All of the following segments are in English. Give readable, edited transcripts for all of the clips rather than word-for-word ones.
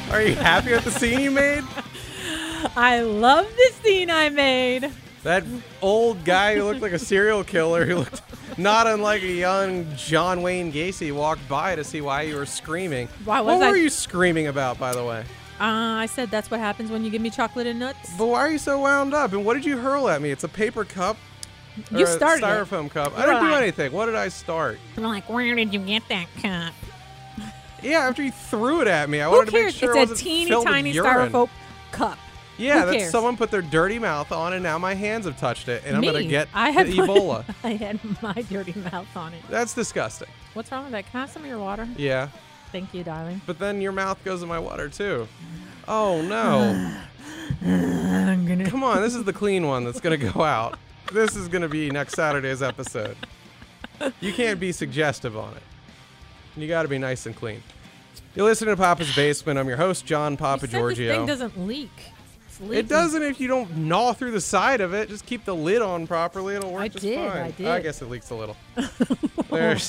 Are you happy with the scene you made? I love the scene I made. That old guy who looked like a serial killer, who looked not unlike a young John Wayne Gacy, walked by to see why you were screaming. Why what was were you screaming about, by the way? I said that's what happens when you give me chocolate and nuts. But why are you so wound up? And what did you hurl at me? It's a paper cup? Or You started a it. styrofoam cup. I You're didn't do like- anything. What did I start? I'm like, where did you get that cup? Yeah, after you threw it at me, I Who wanted to make cares? sure it It's a wasn't teeny filled with tiny urine. styrofoam cup. Yeah, Who that cares? someone put their dirty mouth on, and now my hands have touched it, and I'm Me. gonna get I had the Ebola. I had my dirty mouth on it. That's disgusting. What's wrong with that? Can I have some of your water? Yeah, Thank you, darling. but then your mouth goes in my water too. Oh no! I'm gonna. Come on, this is the clean one that's gonna go out. This is gonna be next Saturday's episode. You can't be suggestive on it. You got to be nice and clean. You're listening to Papa's Basement. I'm your host, John Papa You said Giorgio. This thing doesn't leak. It's leaking. It doesn't if you don't gnaw through the side of it. Just keep the lid on properly. It'll work I just did, fine. I did. I guess it leaks a little. There's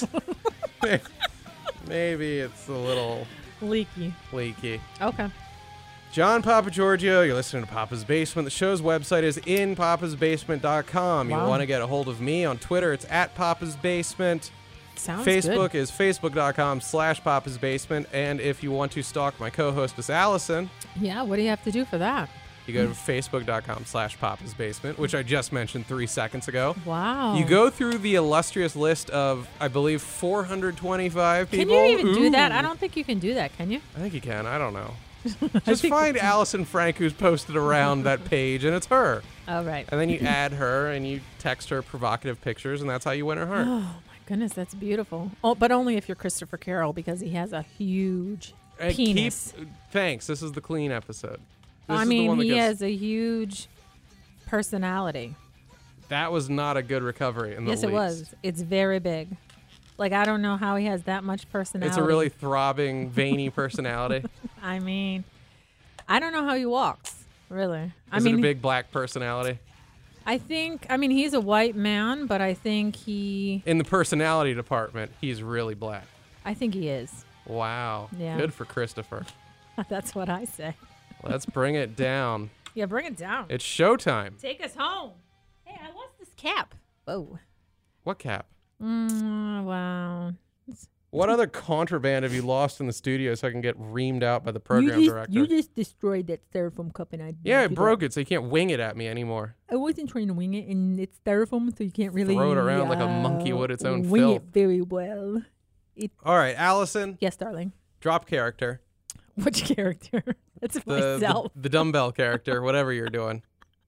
maybe it's a little leaky. leaky. Okay. John Papa Giorgio, you're listening to Papa's Basement. The show's website is inpapasbasement.com. You Wow. want to get a hold of me on Twitter, it's at Papa's Basement. Sounds Facebook good. is facebook.com/Papa's Basement. And if you want to stalk my co-hostess, Allison, Yeah, what do you have to do for that? you go to facebook.com/Papa's Basement, which I just mentioned 3 seconds ago. Wow. You go through the illustrious list of, I believe, 425 Can people. you even do that? Ooh. I don't think you can do that, can you? I think you can. I don't know. I Just think find you- Allison Frank, who's posted around that page, and it's her. Oh, right. And then you add her, and you text her provocative pictures, and that's how you win her heart. Oh, my goodness, that's beautiful. Oh, but only if you're Christopher Carroll, because he has a huge And penis. Thanks. This is the clean episode. This I is the mean, one that he gets- has a huge personality. That was not a good recovery in the Yes, it least. was. It's very big. Like, I don't know how he has that much personality. It's a really throbbing, veiny personality. I mean, I don't know how he walks, really. I Is mean, it a big black personality? I mean, he's a white man, but I think he In the personality department, he's really black. he is. Wow. Yeah. Good for Christopher. That's what I say. Let's bring it down. Yeah, bring it down. It's showtime. Take us home. Hey, I lost this cap. Whoa. What cap? Wow. What other contraband have you lost in the studio so I can get reamed out by the program director? You just destroyed that styrofoam cup, and I Yeah, I broke it, so you can't wing it at me anymore. I wasn't trying to wing it, and it's styrofoam, so you can't really Throw it around like a monkey would its own wing filth. it very well. All right, Allison, Yes, darling. drop character. Which character? That's The, myself. the dumbbell character, whatever you're doing.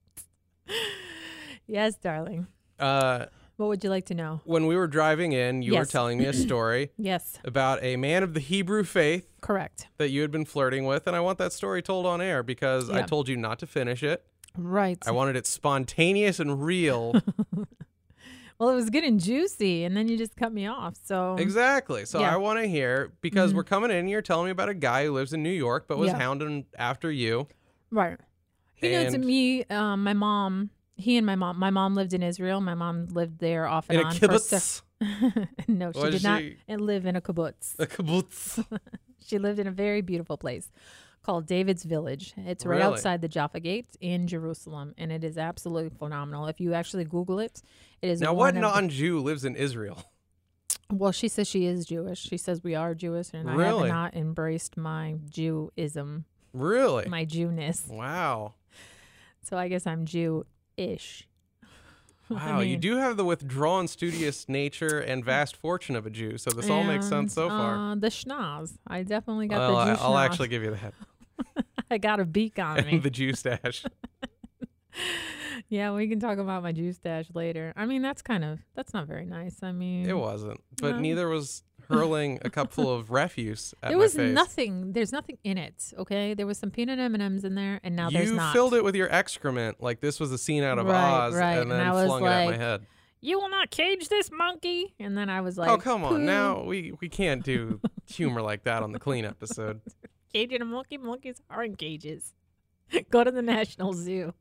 Yes, darling. What would you like to know? When we were driving in, you were Yes. telling me a story Yes, about a man of the Hebrew faith correct. that you had been flirting with, and I want that story told on air because I Yeah. told you not to finish it. Right. I wanted it spontaneous and real. Well, it was good and juicy, and then you just cut me off. So Exactly. So Yeah. Mm-hmm. I want to hear, because we're coming in and you're telling me about a guy who lives in New York but was Yeah. hounding after you. right. He knows And- me. My mom. He and my mom. My mom lived in Israel. My mom lived there off and In a on. kibbutz. No, she Was did not she- live in a kibbutz. A kibbutz. She lived in a very beautiful place called David's Village. It's right Really? outside the Jaffa Gate in Jerusalem, and it is absolutely phenomenal. If you actually Google it, it is Now, one what of the- non-Jew lives in Israel? Well, she says she is Jewish. She says we are Jewish, and I Really? have not embraced my Jewism, Really? my Jewness. Wow. So I guess I'm Jew-ish. Wow, you do have the withdrawn, studious nature and vast fortune of a Jew, so this all makes sense so far. The schnoz. I definitely got Well, the Jew I'll schnoz. actually give you that. I got a beak on me. The Jew stash. Yeah, we can talk about my Jew stash later. I mean, that's not very nice. I mean, It wasn't, but No. neither was hurling a cupful of refuse at there my was face. nothing. There's nothing in it. Okay, there was some peanut M&Ms in there, and now there's You not. filled it with your excrement like this was a scene out of Right, Oz, right, and and then I was flung it at my like, head. You will not cage this monkey. And then I was like, Oh, come on. "Pooh, Now we can't do humor like that on the clean episode. caging a monkey. Monkeys are in cages. Go to the National Zoo.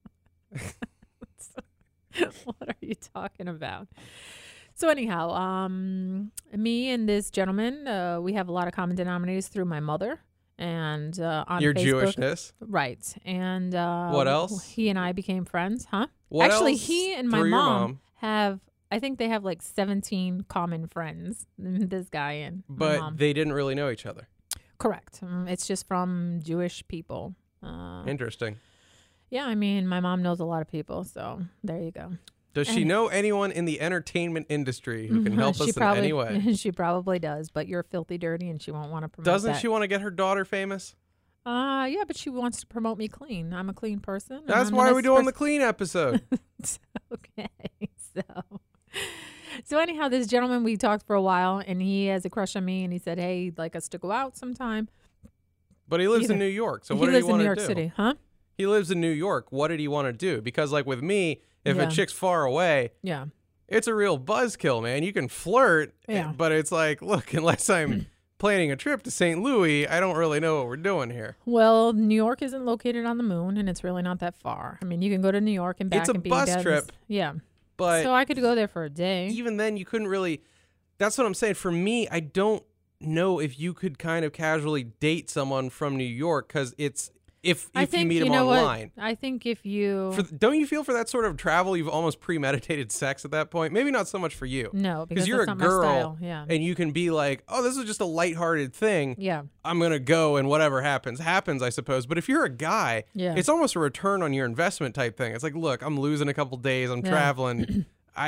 What are you talking about? So anyhow, me and this gentleman, we have a lot of common denominators through my mother. and on Your Facebook. Jewishness. Right. And What else? He and I became friends, huh? What Actually, else he and my through your mom have, I think they have like 17 common friends, this guy and my But mom. they didn't really know each other. Correct. It's just from Jewish people. Interesting. Yeah, I mean, my mom knows a lot of people, so there you go. Does she know anyone in the entertainment industry who can help us in any way? She probably does, but you're filthy dirty and she won't want to promote Doesn't that. she want to get her daughter famous? Yeah, but she wants to promote me clean. I'm a clean person. and That's I'm the why we're nicest doing the person. clean episode. Okay, so anyhow, this gentleman, we talked for a while, and he has a crush on me, and he said, "Hey, he'd like us to go out sometime." But he lives in Either- New York, so he what did lives he in want New to York do? City, huh? He lives in New York. What did he want to do? Because like with me, if Yeah. a chick's far away, Yeah, it's a real buzzkill, man. You can flirt, Yeah. but it's like, look, unless I'm planning a trip to St. Louis, I don't really know what we're doing here. well, New York isn't located on the moon, and it's really not that far. I mean, you can go to New York and back It's a and be bus dead in trip. Yeah, But so I could go there for a day. even then, you couldn't really. That's what I'm saying. For me, I don't know if you could kind of casually date someone from New York because it's if I you think meet you them know online. what? I think if you Don't you feel for that sort of travel, you've almost premeditated sex at that point? Maybe not so much for you. no, because you're a that's not girl my style. Yeah, and you can be like, oh, this is just a lighthearted thing. yeah, I'm going to go and whatever happens, I suppose. But if you're a guy, Yeah. it's almost a return on your investment type thing. It's like, look, I'm losing a couple days. I'm Yeah. traveling.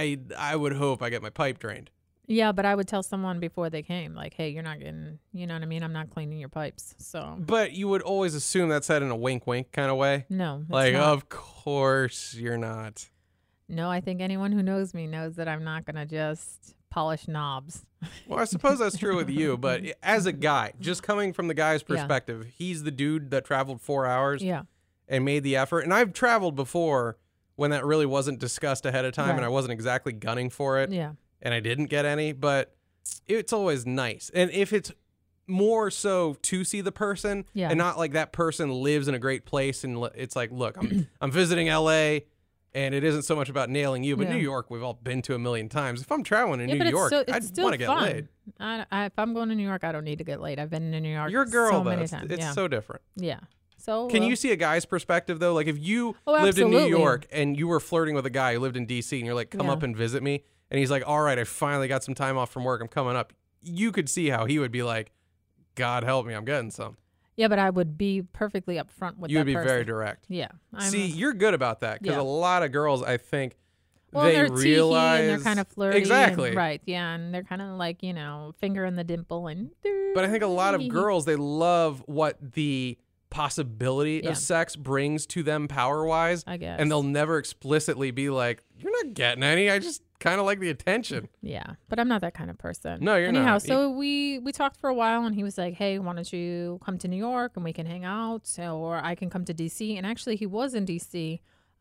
I would hope I get my pipe drained. yeah. But I would tell someone before they came, like, "Hey, you're not getting, you know what I mean? I'm not cleaning your pipes." So But you would always assume that's said in a wink wink kind of way. no, it's Like, not. of course you're not. No, I think anyone who knows me knows that I'm not gonna just polish knobs. Well, I suppose that's true with you, but as a guy, just coming from the guy's Yeah. perspective, he's the dude that traveled 4 hours Yeah, and made the effort. And I've traveled before when that really wasn't discussed ahead of time and Right. I wasn't exactly gunning for it yeah, and I didn't get any, but it's always nice. And if it's more so to see the person Yeah. and not like that person lives in a great place and it's like, look, I'm visiting LA and it isn't so much about nailing you, but Yeah. New York we've all been to a million times. If I'm traveling to yeah. New But York, it's I'd still want to get fun. laid. If I'm going to New York, I don't need to get laid. I've been to New York. You're a girl so though. many It's, times. it's yeah, so different. yeah. So Can you see a guy's perspective though? Like if you Oh, lived in New absolutely. York and you were flirting with a guy who lived in DC and you're like, come Yeah. up and visit me. And he's like, all right, I finally got some time off from work. I'm coming up. You could see how he would be like, God help me, I'm getting some. Yeah, but I would be perfectly upfront with You that would be person. very direct. Yeah. See, you're good about that because Yeah. a lot of girls, I think, Well, they they're realize teahy and they're kind of flirty. Exactly. And, right. Yeah. And they're kind of like, finger in the dimple and. But I think a lot of girls, they love what the possibility Yeah. of sex brings to them power wise. I guess. And they'll never explicitly be like, you're not getting any. I just kind of like the attention. Yeah, but I'm not that kind of person. No, you're Anyhow, not. so we talked for a while, and he was like, "Hey, why don't you come to New York and we can hang out, or I can come to DC." And actually, he was in DC,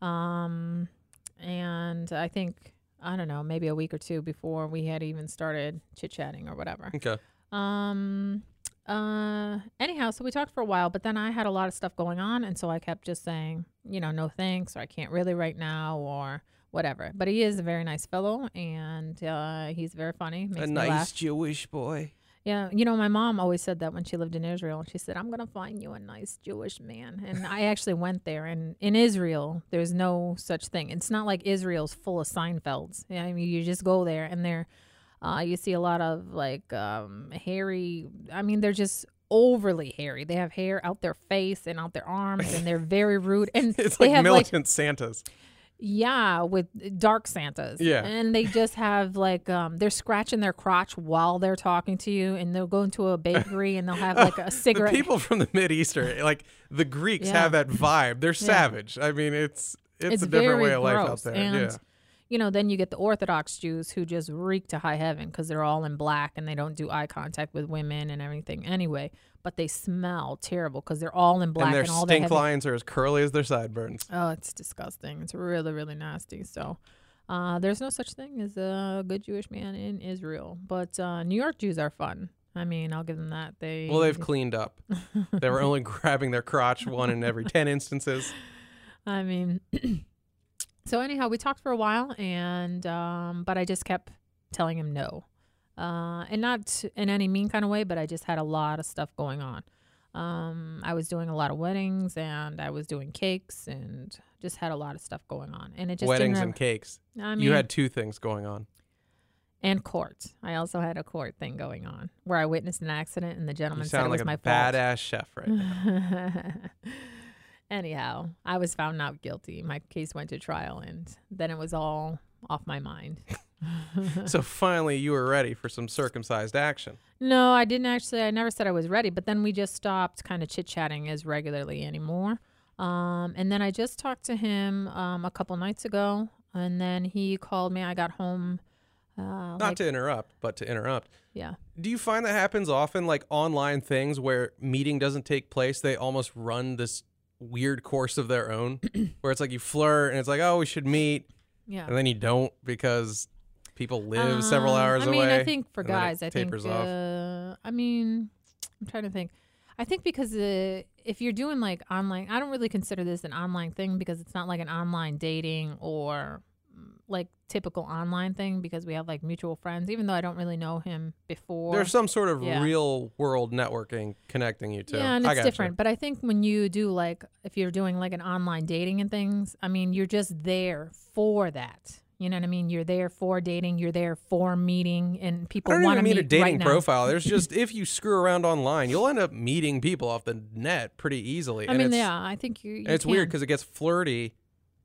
and I think I don't know, maybe a week or two before we had even started chit chatting or whatever. Okay. Anyhow, so we talked for a while, but then I had a lot of stuff going on, and so I kept just saying, no thanks, or I can't really right now, or whatever. But he is a very nice fellow, and he's very funny. Makes A me nice laugh. Jewish boy. Yeah, my mom always said that when she lived in Israel. She said, "I'm gonna find you a nice Jewish man." And I actually went there, and in Israel, there's no such thing. It's not like Israel's full of Seinfelds. I mean, you just go there, and you see a lot of like hairy. I mean, they're just overly hairy. They have hair out their face and out their arms, and they're very rude. And It's they like have militant Santas. yeah, with dark Santas. Yeah. And they just have like they're scratching their crotch while they're talking to you, and they'll go into a bakery and they'll have like a cigarette. The people from the Mideastern, like the Greeks, Yeah. have that vibe. They're savage. I mean, it's a different very way of life out gross. there. And, yeah. Then you get the Orthodox Jews who just reek to high heaven because they're all in black and they don't do eye contact with women and everything anyway. But they smell terrible because they're all in black And their and all stink heavy. lines are as curly as their sideburns. Oh, it's disgusting. It's really, really nasty. So there's no such thing as a good Jewish man in Israel. But New York Jews are fun. I mean, I'll give them that. Well, they've cleaned up. They were only grabbing their crotch one in every 10 instances. I mean, so anyhow, we talked for a while, and but I just kept telling him no, and not in any mean kind of way, but I just had a lot of stuff going on. I was doing a lot of weddings, and I was doing cakes, and just had a lot of stuff going on. And it just Weddings didn't and cakes. I mean, You had two things going on. and court. I also had a court thing going on where I witnessed an accident, and the You gentleman said sound it was like my a fault. badass chef right now. Anyhow, I was found not guilty. My case went to trial, and then it was all off my mind. So finally, you were ready for some circumcised action. No, I didn't actually. I never said I was ready, but then we just stopped kind of chit-chatting as regularly anymore. And then I just talked to him a couple nights ago, and then he called me. I got home. Not to interrupt, but to interrupt. Yeah. Do you find that happens often, like online things where meeting doesn't take place? They almost run this weird course of their own where it's like you flirt and it's like, oh, we should meet. Yeah. And then you don't because people live several hours away. I mean, I think for and then it guys, I think, tapers off. I mean, I'm trying to think. I think because if you're doing like online, I don't really consider this an online thing because it's not like an online dating or like typical online thing because we have like mutual friends, even though I don't really know him before. There's some sort of Yeah. real world networking connecting you two. Yeah, and I it's gotcha. different. But I think when you do like, if you're doing like an online dating and things, I mean, you're just there for that. You know what I mean? You're there for dating. You're there for meeting, and I people don't want to even mean meet a dating right now. profile. There's just, if you screw around online, you'll end up meeting people off the net pretty easily. I And mean, it's, yeah, I think you and it's weird because it gets flirty,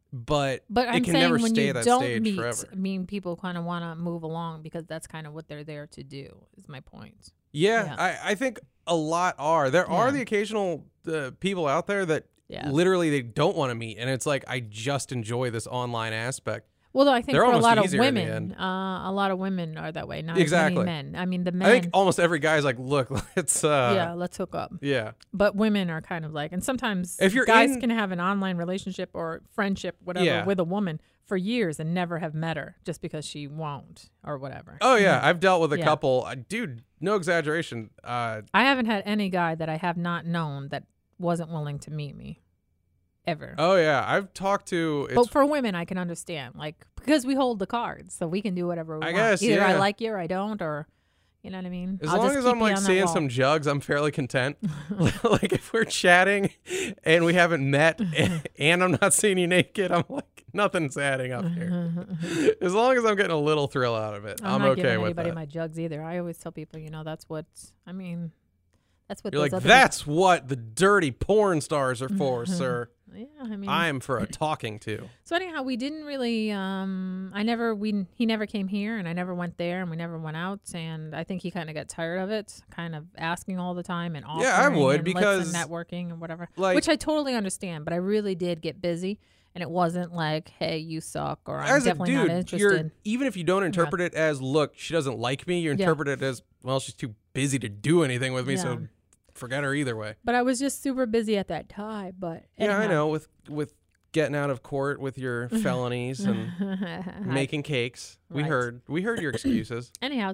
but But I'm it can saying never when stay you that don't stage meet, forever. I mean, people kind of want to move along because that's kind of what they're there to do. Is my point. Yeah, Yeah. I think a lot are. There are Yeah. the occasional people out there that Yeah. literally they don't want to meet, and it's like I just enjoy this online aspect. Well, though, I think They're for a almost lot of easier in the women, end. a lot of women are that way. Not Exactly. as many men. I mean, the men. I think almost every guy's like, look, let's yeah, let's hook up. yeah. But women are kind of like, and sometimes If you're guys in- can have an online relationship or friendship, whatever, Yeah. with a woman for years and never have met her just because she won't or whatever. Oh yeah, I've dealt with a Yeah. couple. Dude, no exaggeration. I haven't had any guy that I have not known that wasn't willing to meet me, ever. Oh yeah, I've talked to. It's, But for women, I can understand, like, because we hold the cards, so we can do whatever we I want. guess, Either I yeah. like you or I don't, or you know what I mean. as I'll long just as keep I'm you like on that seeing wall. some jugs, I'm fairly content. Like if we're chatting and we haven't met, and I'm not seeing you naked, I'm like nothing's adding up here. As long as I'm getting a little thrill out of it, I'm not okay giving with anybody that. my jugs either. I always tell people, that's what I mean. That's what You're those like, other that's what the dirty porn stars are for, sir. Yeah, I mean. I'm for a talking to. So anyhow, we didn't really. He never came here, and I never went there, and we never went out. And I think he kind of got tired of it, kind of asking all the time and offering. Yeah, I would, and because, networking and whatever, like- which I totally understand. But I really did get busy, and it wasn't like, "Hey, you suck," or "I'm As a definitely not dude, interested." even if you don't interpret it as, look, she doesn't like me, you interpret it as, well, she's too busy to do anything with me, Yeah. so forget her either way. But I was just super busy at that time. But Yeah, I anyhow. know. With getting out of court with your felonies and making cakes, we Right. heard your excuses. Anyhow,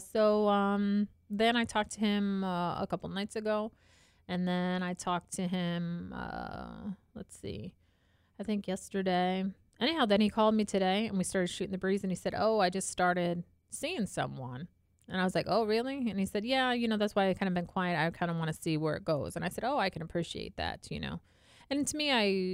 so then I talked to him a couple nights ago, and then I talked to him. Let's see, I think yesterday. Anyhow, then he called me today, and we started shooting the breeze. And he said, "Oh, I just started seeing someone." And I was like, "Oh, really?" And he said, "Yeah, that's why I kind of been quiet. I kind of want to see where it goes." And I said, "Oh, I can appreciate that, And to me,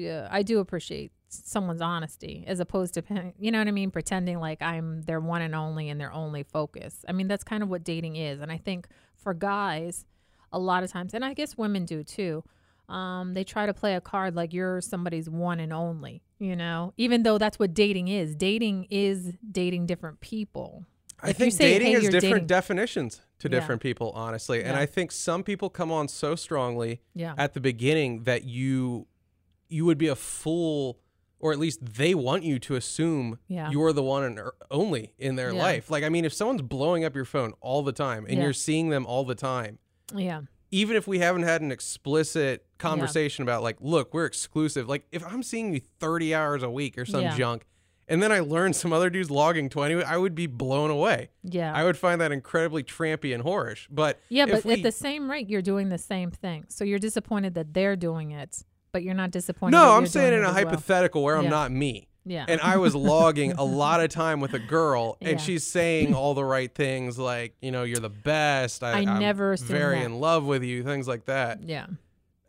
I do appreciate someone's honesty as opposed to, you know what I mean, pretending like I'm their one and only and their only focus. I mean, that's kind of what dating is. And I think for guys, a lot of times, and I guess women do too, they try to play a card like you're somebody's one and only, even though that's what dating is. Dating is dating different people. I If you think say, dating "Hey, has you're different dating-" definitions to Yeah. different people, honestly. And Yeah. I think some people come on so strongly Yeah. at the beginning that you would be a fool, or at least they want you to assume Yeah. you're the one and only in their Yeah. life. Like, I mean, if someone's blowing up your phone all the time and Yeah. you're seeing them all the time, Yeah. even if we haven't had an explicit conversation about like, look, we're exclusive. Like if I'm seeing you 30 hours a week or some Yeah. junk, and then I learned some other dude's logging 20, I would be blown away. Yeah. I would find that incredibly trampy and whorish. But Yeah, if but at the same rate, you're doing the same thing. So you're disappointed that they're doing it, but you're not disappointed. no, that I'm you're saying doing in it a as well. hypothetical where I'm Yeah. not me. Yeah. And I was logging a lot of time with a girl, and Yeah. she's saying all the right things, like, you're the best. I'm never assumed very that. in love with you, things like that. Yeah.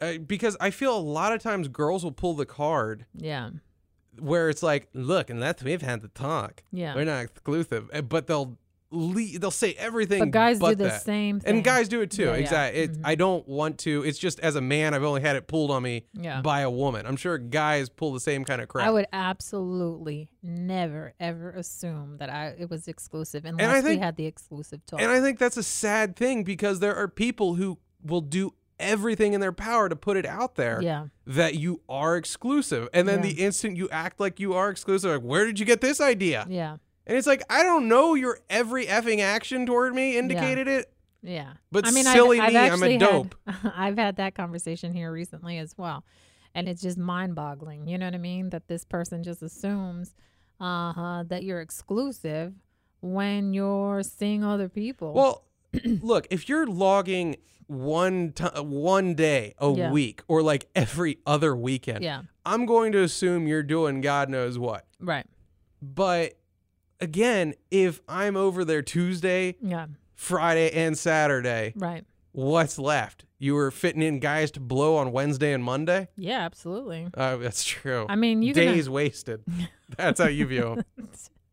Because I feel a lot of times girls will pull the card Yeah. where it's like, look, unless we've had the talk, Yeah. we're not exclusive. But they'll say everything. But guys do the that. same thing. And guys do it too. Yeah, yeah. Exactly. I don't want to. It's just as a man, I've only had it pulled on me by a woman. I'm sure guys pull the same kind of crap. I would absolutely never, ever assume that it was exclusive unless we had the exclusive talk. And I think that's a sad thing because there are people who will do everything in their power to put it out there that you are exclusive. And then the instant you act like you are exclusive, like, where did you get this idea? Yeah. And it's like, I don't know, your every effing action toward me indicated it. Yeah. But silly me, I'm a dope. I've had that conversation here recently as well. And it's just mind-boggling. You know what I mean? That this person just assumes that you're exclusive when you're seeing other people. Well, look, if you're logging one day a week or like every other weekend, I'm going to assume you're doing God knows what. Right. But again, if I'm over there Tuesday, Friday, and Saturday, right, what's left? You were fitting in guys to blow on Wednesday and Monday? Yeah, absolutely. That's true. I mean, days wasted. That's how you view them.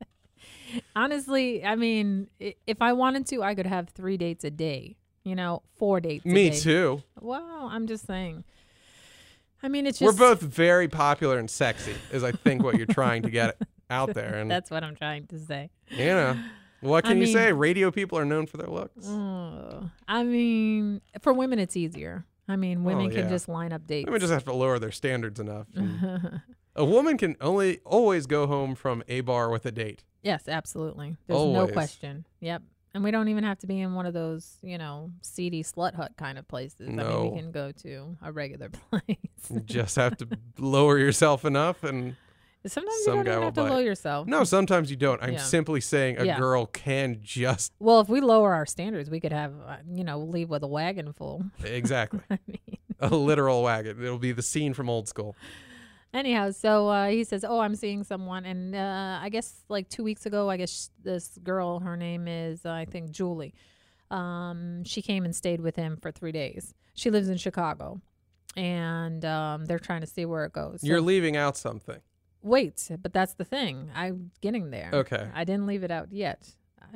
Honestly, I mean, if I wanted to, I could have 3 dates a day. 4 dates a day. Me too. Well, I'm just saying. I mean, it's we're just... both very popular and sexy, is I think what you're trying to get out there. And that's what I'm trying to say. What can you say? Radio people are known for their looks. I mean, for women, it's easier. I mean, women can just line up dates. Women just have to lower their standards enough. A woman can always go home from a bar with a date. Yes, absolutely. There's no question. Yep. And we don't even have to be in one of those, seedy slut hut kind of places. No. I mean, we can go to a regular place. You just have to lower yourself enough, and sometimes you don't even have to lower yourself. No, sometimes you don't. I'm simply saying a girl can just... Well, if we lower our standards, we could have, leave with a wagon full. Exactly. I mean... A literal wagon. It'll be the scene from Old School. Anyhow, so he says, I'm seeing someone. And I guess like 2 weeks ago, this girl, her name is, I think, Julie. She came and stayed with him for 3 days. She lives in Chicago. And they're trying to see where it goes. You're leaving out something. Wait, but that's the thing. I'm getting there. Okay. I didn't leave it out yet.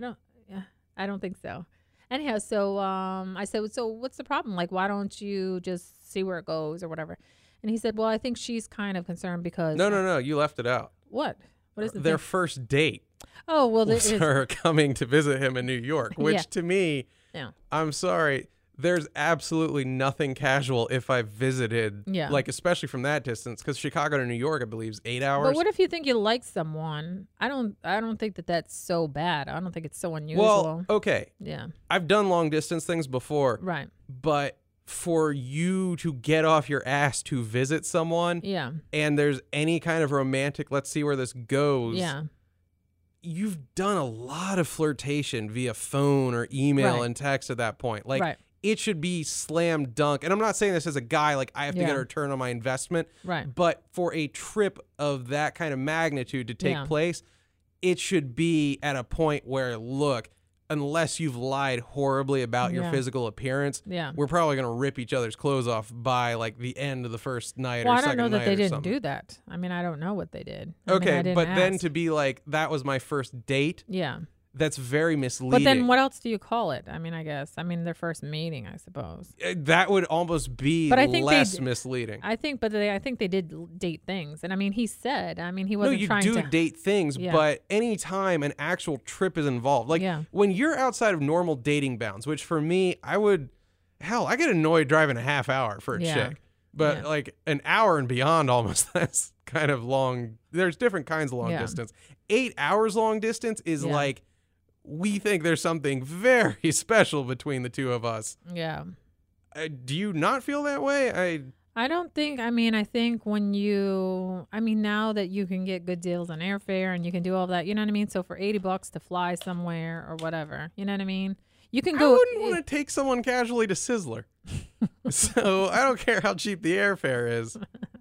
I don't think so. Anyhow, so I said, so what's the problem? Like, why don't you just see where it goes or whatever? And he said, well, I think she's kind of concerned because... No. You left it out. What? What is their first date? Oh, well, was her coming to visit him in New York, which to me, I'm sorry, there's absolutely nothing casual if I visited, like especially from that distance, because Chicago to New York, I believe, is 8 hours. But what if you think you like someone? I don't think that's so bad. I don't think it's so unusual. Well, okay. Yeah. I've done long distance things before. Right. But for you to get off your ass to visit someone, and there's any kind of romantic, let's see where this goes. Yeah. You've done a lot of flirtation via phone or email and text at that point. Like, it should be slam dunk. And I'm not saying this as a guy, like I have to get a return on my investment. Right. But for a trip of that kind of magnitude to take place, it should be at a point where, look, unless you've lied horribly about your physical appearance, we're probably going to rip each other's clothes off by like the end of the first night or second night. Well, I don't know that they didn't something. do that. I mean, I don't know what they did. Okay, but ask. then to be like, that was my first date. Yeah. That's very misleading. But then what else do you call it? I mean, I guess. I mean, their first meeting, I suppose. That would almost be less misleading. I think they did date things. And I mean, he said, he wasn't trying to. No, you do date things, but anytime an actual trip is involved, like when you're outside of normal dating bounds, which for me, I get annoyed driving a half hour for a chick. But like an hour and beyond almost, that's kind of long. There's different kinds of long distance. 8 hours long distance is like, we think there's something very special between the two of us. Yeah. Do you not feel that way? I don't think, I think when now that you can get good deals on airfare and you can do all that, you know what I mean? So for $80 to fly somewhere or whatever, you know what I mean? You can go. I wouldn't want to take someone casually to Sizzler. So I don't care how cheap the airfare is.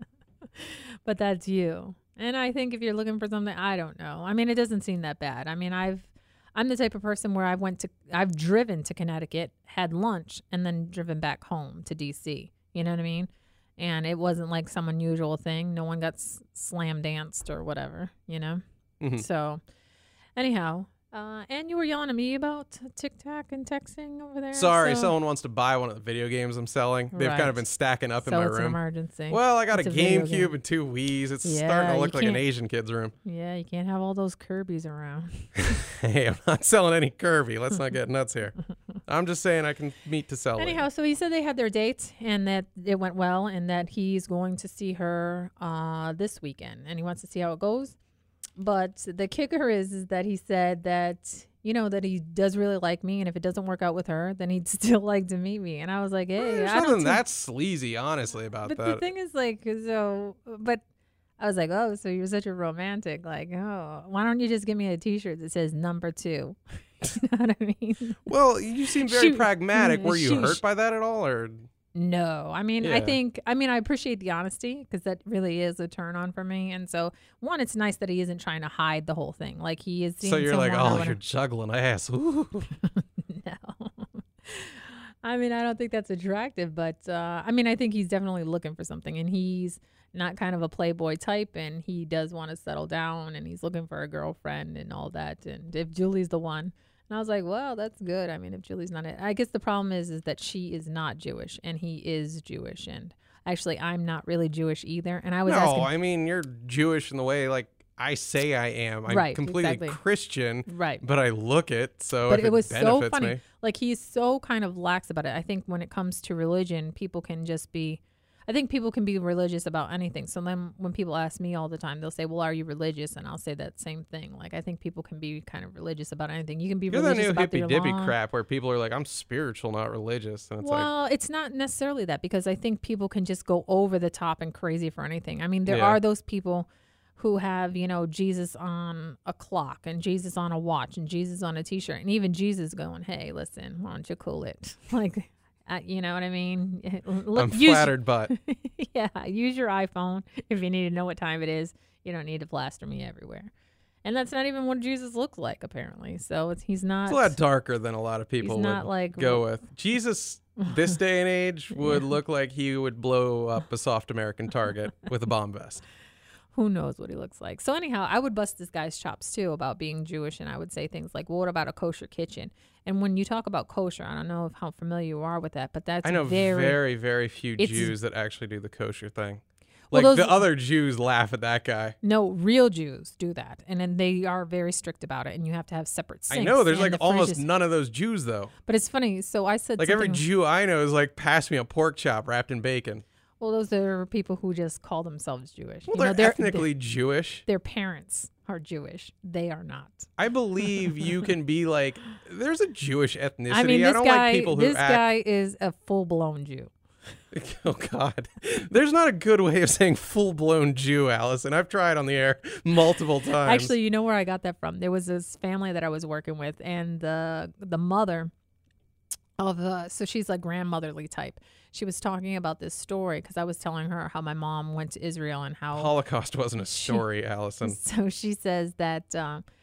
But that's you. And I think if you're looking for something, I don't know. I mean, it doesn't seem that bad. I mean, I'm the type of person where I've driven to Connecticut, had lunch, and then driven back home to DC. You know what I mean? and it wasn't like some unusual thing. No one got slam danced or whatever, you know? Mhm. So, anyhow, and you were yelling at me about TikTok and texting over there. Sorry, so someone wants to buy one of the video games I'm selling. They've kind Right. of been stacking up in so my it's an room. emergency. Well, I got It's a a video GameCube game. and 2 Wiis. It's Yeah, starting to you look like an can't- Asian kid's room. Yeah, you can't have all those Kirby's around. Hey, I'm not selling any Kirby. Let's not get nuts here. I'm just saying I can meet to sell. Anyhow, so he said they had their date and that it went well and that he's going to see her this weekend and he wants to see how it goes. But the kicker is that he said that, you know, that he does really like me and if it doesn't work out with her, then he'd still like to meet me. And I was like, hey, There's I don't nothing think- that sleazy, honestly, about But that. the thing is, like, so, but I was like, oh, so you're such a romantic. Like, oh, why don't you just give me a T-shirt that says number 2? You know what I mean? Well, you seem very She- pragmatic. Were you she- hurt by that at all, or? No, I mean, Yeah. I appreciate the honesty because that really is a turn on for me. And so, one, it's nice that he isn't trying to hide the whole thing. Like he is. So seeing you're like, someone or oh, you're juggling ass. Ooh. no. I mean, I don't think that's attractive, but I mean, I think he's definitely looking for something, and he's not kind of a playboy type, and he does want to settle down, and he's looking for a girlfriend and all that. And if Julie's the one, and I was like, well, that's good. I mean, if Julie's not it, I guess the problem is that she is not Jewish, and he is Jewish, and actually, I'm not really Jewish either. And I was No, asking, I mean you're Jewish in the way like I say I am. I'm Right, completely exactly. Christian, right? but I look it. So But if it was so benefits funny. me. Like he's so kind of lax about it. I think when it comes to religion, people can just be. I think people can be religious about anything. So then when people ask me all the time, they'll say, well, are you religious? And I'll say that same thing. Like, I think people can be kind of religious about anything. You can be You're the religious new about hippy your dippy law. crap where people are like, I'm spiritual, not religious. And it's like, Well, it's not necessarily that because I think people can just go over the top and crazy for anything. I mean, there Yeah. are those people who have, you know, Jesus on a clock and Jesus on a watch and Jesus on a T-shirt and even Jesus going, hey, listen, why don't you cool it? Like, you know what I mean? I'm flattered, but Yeah, use your iPhone if you need to know what time it is. You don't need to plaster me everywhere. And that's not even what Jesus looks like, apparently. So he's not. it's a lot darker than a lot of people He's would not like go with. Jesus, this day and age, would look like he would blow up a soft American target with a bomb vest. Who knows what he looks like. So anyhow, I would bust this guy's chops too about being Jewish, and I would say things like, well, what about a kosher kitchen? And when you talk about kosher, I don't know how familiar you are with that, but that's I know very, very few it's- Jews that actually do the kosher thing. Well, Like those- the other Jews laugh at that guy. no, real Jews do that. And then they are very strict about it, and you have to have separate sinks. I know there's and like the almost fridges. none of those Jews though. But it's funny. So I said Like every something- Jew I know is like, pass me a pork chop wrapped in bacon. Well, those are people who just call themselves Jewish. Well, You know, they're ethnically Jewish. their parents are Jewish. They are not. I believe you can be like, there's a Jewish ethnicity. I mean, I this don't guy, like people who this act. guy is a full-blown Jew. Oh God, there's not a good way of saying full-blown Jew, Allison. I've tried on the air multiple times. Actually, you know where I got that from? There was this family that I was working with, and the mother of so she's like grandmotherly type. She was talking about this story because I was telling her how my mom went to Israel and how Holocaust wasn't a story, Allison. So she says that,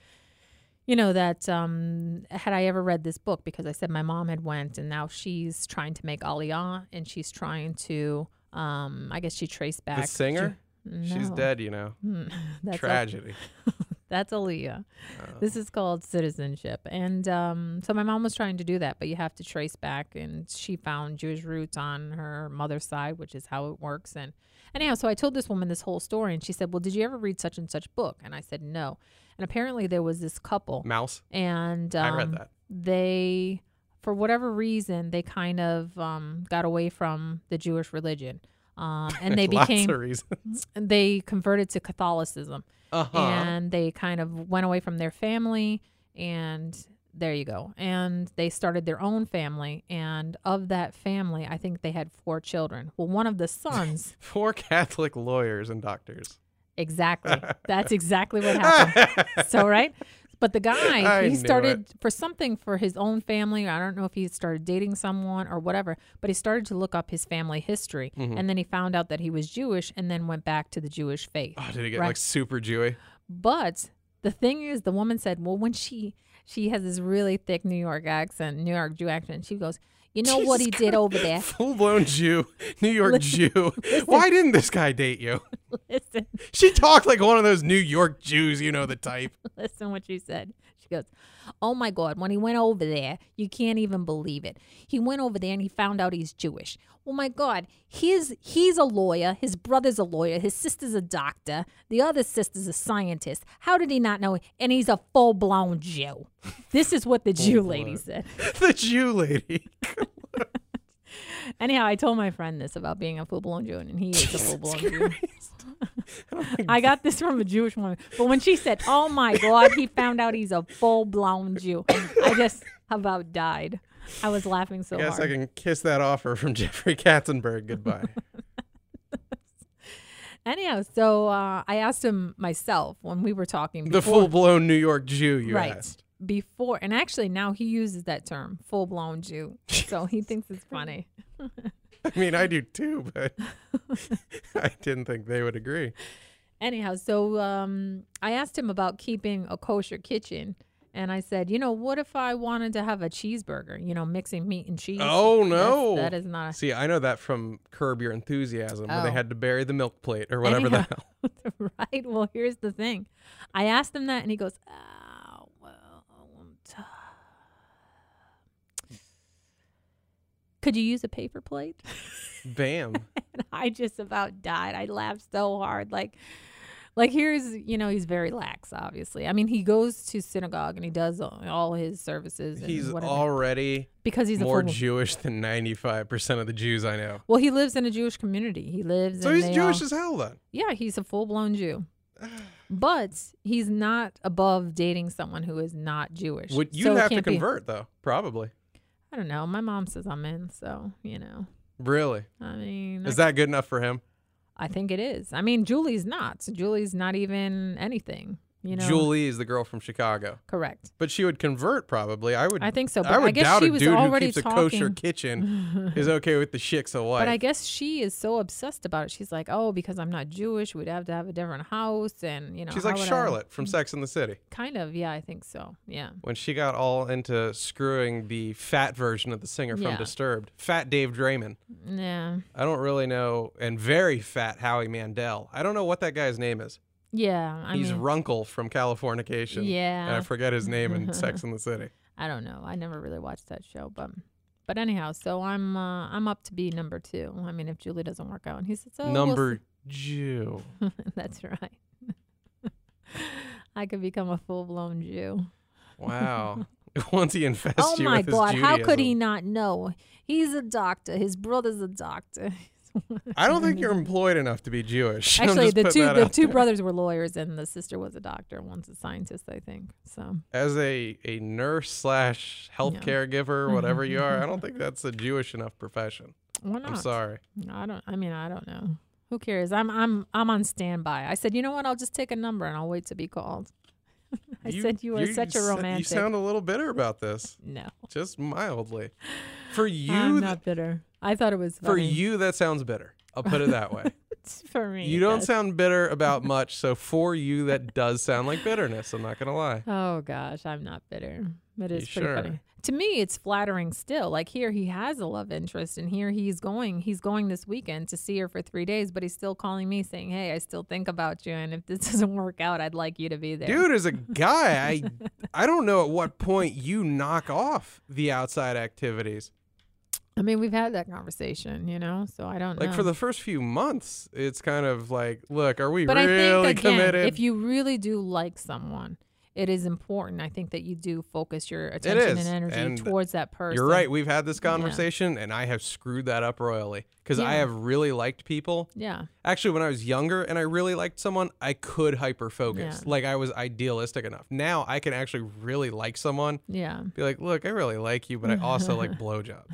you know, that had I ever read this book, because I said my mom had went and now she's trying to make Aliyah and she's trying to, I guess she traced back. The singer? She's No. dead, you know. That's Tragedy. That's Aliyah. This is called citizenship. And so my mom was trying to do that, but you have to trace back. And she found Jewish roots on her mother's side, which is how it works. And anyhow, so I told this woman this whole story, and she said, well, did you ever read such and such book? And I said, no. And apparently there was this couple. Mouse. And I read that. They, for whatever reason, they kind of got away from the Jewish religion. And they Lots became, of reasons. they converted to Catholicism. Uh-huh. And they kind of went away from their family, and there you go. And they started their own family, and of that family, I think they had 4 children. Well, one of the sons, 4 Catholic lawyers and doctors. exactly. That's exactly what happened. So, right? But the guy, I he knew started for something for his own family. I don't know if he started dating someone or whatever, but he started to look up his family history. And then he found out that he was Jewish and then went back to the Jewish faith. Oh, did he get Right. like super Jewy? But the thing is, the woman said, well, when she She has this really thick New York accent, New York Jew accent. She goes, you know what he did over there? Full-blown Jew, New York Jew. listen. Why didn't this guy date you? Listen, She talked like one of those New York Jews, you know the type. listen what she said. She goes, oh my God, when he went over there, you can't even believe it. He went over there and he found out he's Jewish. Oh my God, he's a lawyer. His brother's a lawyer. His sister's a doctor. The other sister's a scientist. How did he not know? And he's a full-blown Jew. This is what the Jew lady said. The Jew lady. Anyhow, I told my friend this about being a full-blown Jew, and he is a Jesus full-blown Jew. Christ. I got this from a Jewish woman. But when she said, oh my God, he found out he's a full-blown Jew, I just about died. I was laughing so Guess hard. I can kiss that offer from Jeffrey Katzenberg goodbye. Anyhow, so I asked him myself when we were talking. The Before, full-blown New York Jew, you right. asked. Before, and actually now he uses that term, full-blown Jew. So he thinks it's funny. I mean, I do too, but I didn't think they would agree. Anyhow, so I asked him about keeping a kosher kitchen. And I said, you know, what if I wanted to have a cheeseburger, you know, mixing meat and cheese? Oh, no. That is not. See, I know that from Curb Your Enthusiasm, where they Oh. had to bury the milk plate or whatever the hell. Right. Well, here's the thing. I asked him that and he goes, oh, well, could you use a paper plate? Bam. And I just about died. I laughed so hard. Like here's, you know, he's very lax, obviously. I mean, he goes to synagogue and he does all his services. And He's whatever, already because he's more a full, Jewish than 95% of the Jews I know. well, he lives in a Jewish community. He lives So in he's they Jewish all- as hell then. Yeah, he's a full-blown Jew. But he's not above dating someone who is not Jewish. Would you So it have to can't be- convert though? Probably. I don't know. My mom says I'm in, so, you know. Really? I mean, Is that good enough for him? I think it is. I mean, Julie's not. Julie's not even anything, you know. Julie is the girl from Chicago. Correct. But she would convert probably. I think so, but I would I guess doubt she a was dude who already keeps a kosher talking- kitchen is okay with the shiksa wife. But I guess she is so obsessed about it. She's like, oh, because I'm not Jewish, we'd have to have a different house. And, you know. She's how like would I-" Charlotte from Sex and the City. Kind of. Yeah, I think so. Yeah. When she got all into screwing the fat version of the singer from Yeah. Disturbed, fat Dave Draymond. Yeah. I don't really know, and very fat Howie Mandel. I don't know what that guy's name is. Yeah. He's mean, Runkle from Californication. Yeah. And I forget his name in Sex and the City. I don't know. I never really watched that show, but anyhow, so I'm up to be number 2. I mean, if Julie doesn't work out, and he says, "Oh, Number Jew. That's right. I could become a full-blown Jew. Wow. Once he infests Oh you my with his God! How could he Judaism. not know? He's a doctor. His brother's a doctor. I don't think you're employed enough to be Jewish. I'm Actually, just the putting that two out there. brothers were lawyers, and the sister was a doctor. One's a scientist, I think. So As a nurse slash health Yeah. caregiver, whatever you are, I don't think that's a Jewish enough profession. why not? I'm sorry. I don't know. Who cares? I'm on standby. I said, you know what? I'll just take a number and I'll wait to be called. I said you are such a romantic. You sound a little bitter about this, No, just mildly. For you, I'm not bitter. I thought it was for funny. you, that sounds bitter. I'll put it that way. For me, You it don't does. sound bitter about much, so for you, that does sound like bitterness. I'm not gonna lie. Oh gosh, I'm not bitter. It is pretty sure? funny. To me, it's flattering still. Like here he has a love interest and here he's going this weekend to see her for 3 days, but he's still calling me saying, "Hey, I still think about you and if this doesn't work out, I'd like you to be there." Dude, as a guy, I don't know at what point you knock off the outside activities. I mean, we've had that conversation, you know, so I don't know. Like for the first few months, it's kind of like, look, are we But I really think again, committed? if you really do like someone, it is important. I think that you do focus your is, attention and energy and towards that person. You're right. We've had this conversation, and I have screwed that up royally because I Yeah. have really liked people. Yeah. Actually, when I was younger and I really liked someone, I could hyper focus. Yeah. Like I was idealistic enough. Now I can actually really like someone. Yeah. Be like, look, I really like you, but I also like blowjobs.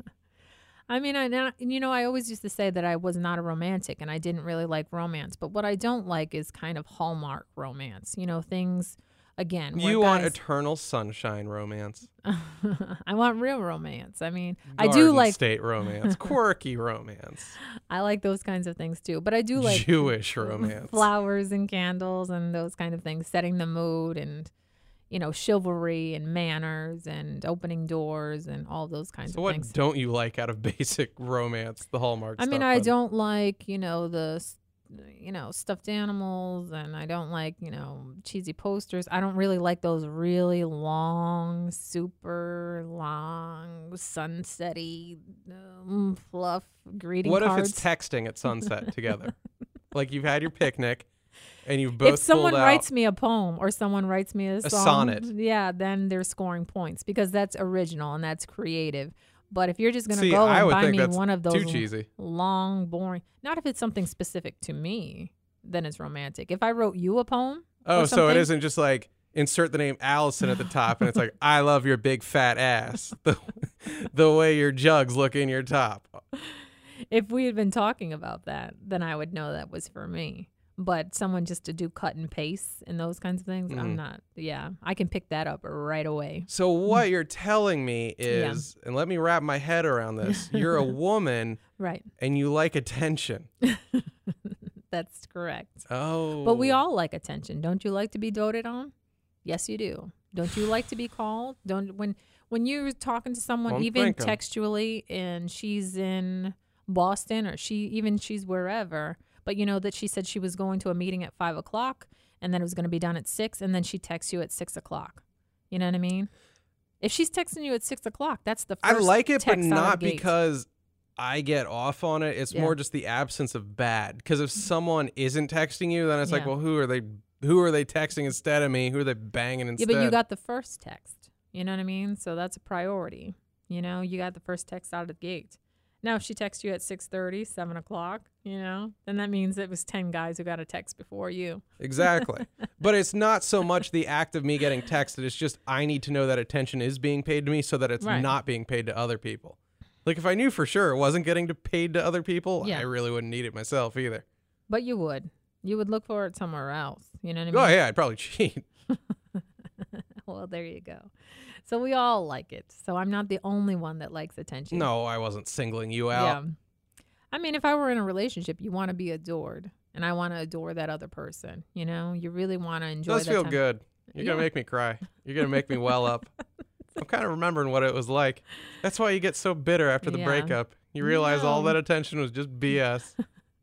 I mean, I always used to say that I was not a romantic and I didn't really like romance. But what I don't like is kind of Hallmark romance. You know, things, again. where You want guys- eternal sunshine romance. I want real romance. I mean, I Garden do like, state romance, quirky romance, I like those kinds of things too. But I do like Jewish romance. flowers and candles and those kind of things, setting the mood and, chivalry and manners and opening doors and all those kinds So of what things. don't you like out of basic romance, the Hallmark I stuff? mean, I then? don't like, stuffed animals, and I don't like, cheesy posters. I don't really like those really long, super long, sunsetty, fluff greeting What cards. if it's texting at sunset together? Like you've had your picnic and you've both If someone pulled out writes me a poem or someone writes me a song, sonnet. yeah, then they're scoring points because that's original and that's creative. But if you're just going to See, go I and would buy think me that's one of too those cheesy. long, boring, not if it's something specific to me, then it's romantic. If I wrote you a poem, Oh, or so it something- isn't just like insert the name Allison at the top and it's like, I love your big fat ass. The way your jugs look in your top. if we had been talking about that, then I would know that was for me. But someone just to do cut and paste and those kinds of things, I'm not. Yeah, I can pick that up right away. So what you're telling me is, and let me wrap my head around this, you're a woman Right. and you like attention. That's correct. Oh. But we all like attention. Don't you like to be doted on? Yes, you do. Don't you like to be called? When you're talking to someone, I'm even thinking. textually, and she's in Boston or she's wherever, but you know that she said she was going to a meeting at 5:00 and then it was going to be done at 6, and then she texts you at 6:00. You know what I mean? If she's texting you at 6:00, that's the first I like it, but text out of not the gate. because I get off on it. It's Yeah. more just the absence of bad. Because if someone isn't texting you, then it's like, Yeah. well, who are they texting instead of me? Who are they banging Yeah, instead? but you got the first text. You know what I mean? So that's a priority. You got the first text out of the gate. Now, if she texts you at 6:30, 7:00, then that means it was 10 guys who got a text before you. Exactly. But it's not so much the act of me getting texted. It's just I need to know that attention is being paid to me so that it's Right. not being paid to other people. Like if I knew for sure it wasn't getting paid to other people, Yeah. I really wouldn't need it myself either. But you would. You would look for it somewhere else. You know what I Oh, mean? yeah, I'd probably cheat. Well, there you go. So we all like it. So I'm not the only one that likes attention. No, I wasn't singling you out. Yeah. I mean, if I were in a relationship, you want to be adored. And I want to adore that other person. You really want to enjoy Does that feel time. good. You're going to Yeah. make me cry. You're going to make me well up. I'm kind of remembering what it was like. That's why you get so bitter after the Yeah. breakup. You realize all No. that attention was just BS.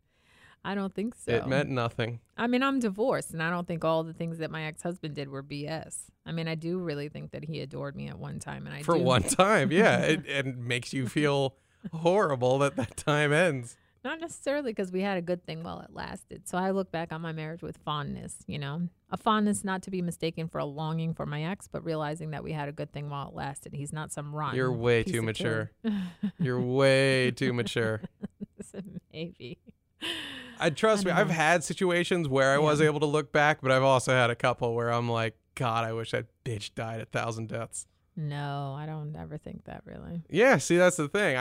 I don't think so. It meant nothing. I mean, I'm divorced, and I don't think all the things that my ex-husband did were BS. I mean, I do really think that he adored me at one time, and I For do. one time, yeah. It makes you feel horrible that time ends. Not necessarily because we had a good thing while it lasted. So I look back on my marriage with fondness, a fondness not to be mistaken for a longing for my ex, but realizing that we had a good thing while it lasted. He's not some rotten. You're way piece too of mature. kid. You're way too mature. Maybe. Trust me, don't I've know. had situations where I was Yeah. able to look back, but I've also had a couple where I'm like, God, I wish that bitch died 1,000 deaths. No, I don't ever think that really. Yeah, see, that's the thing.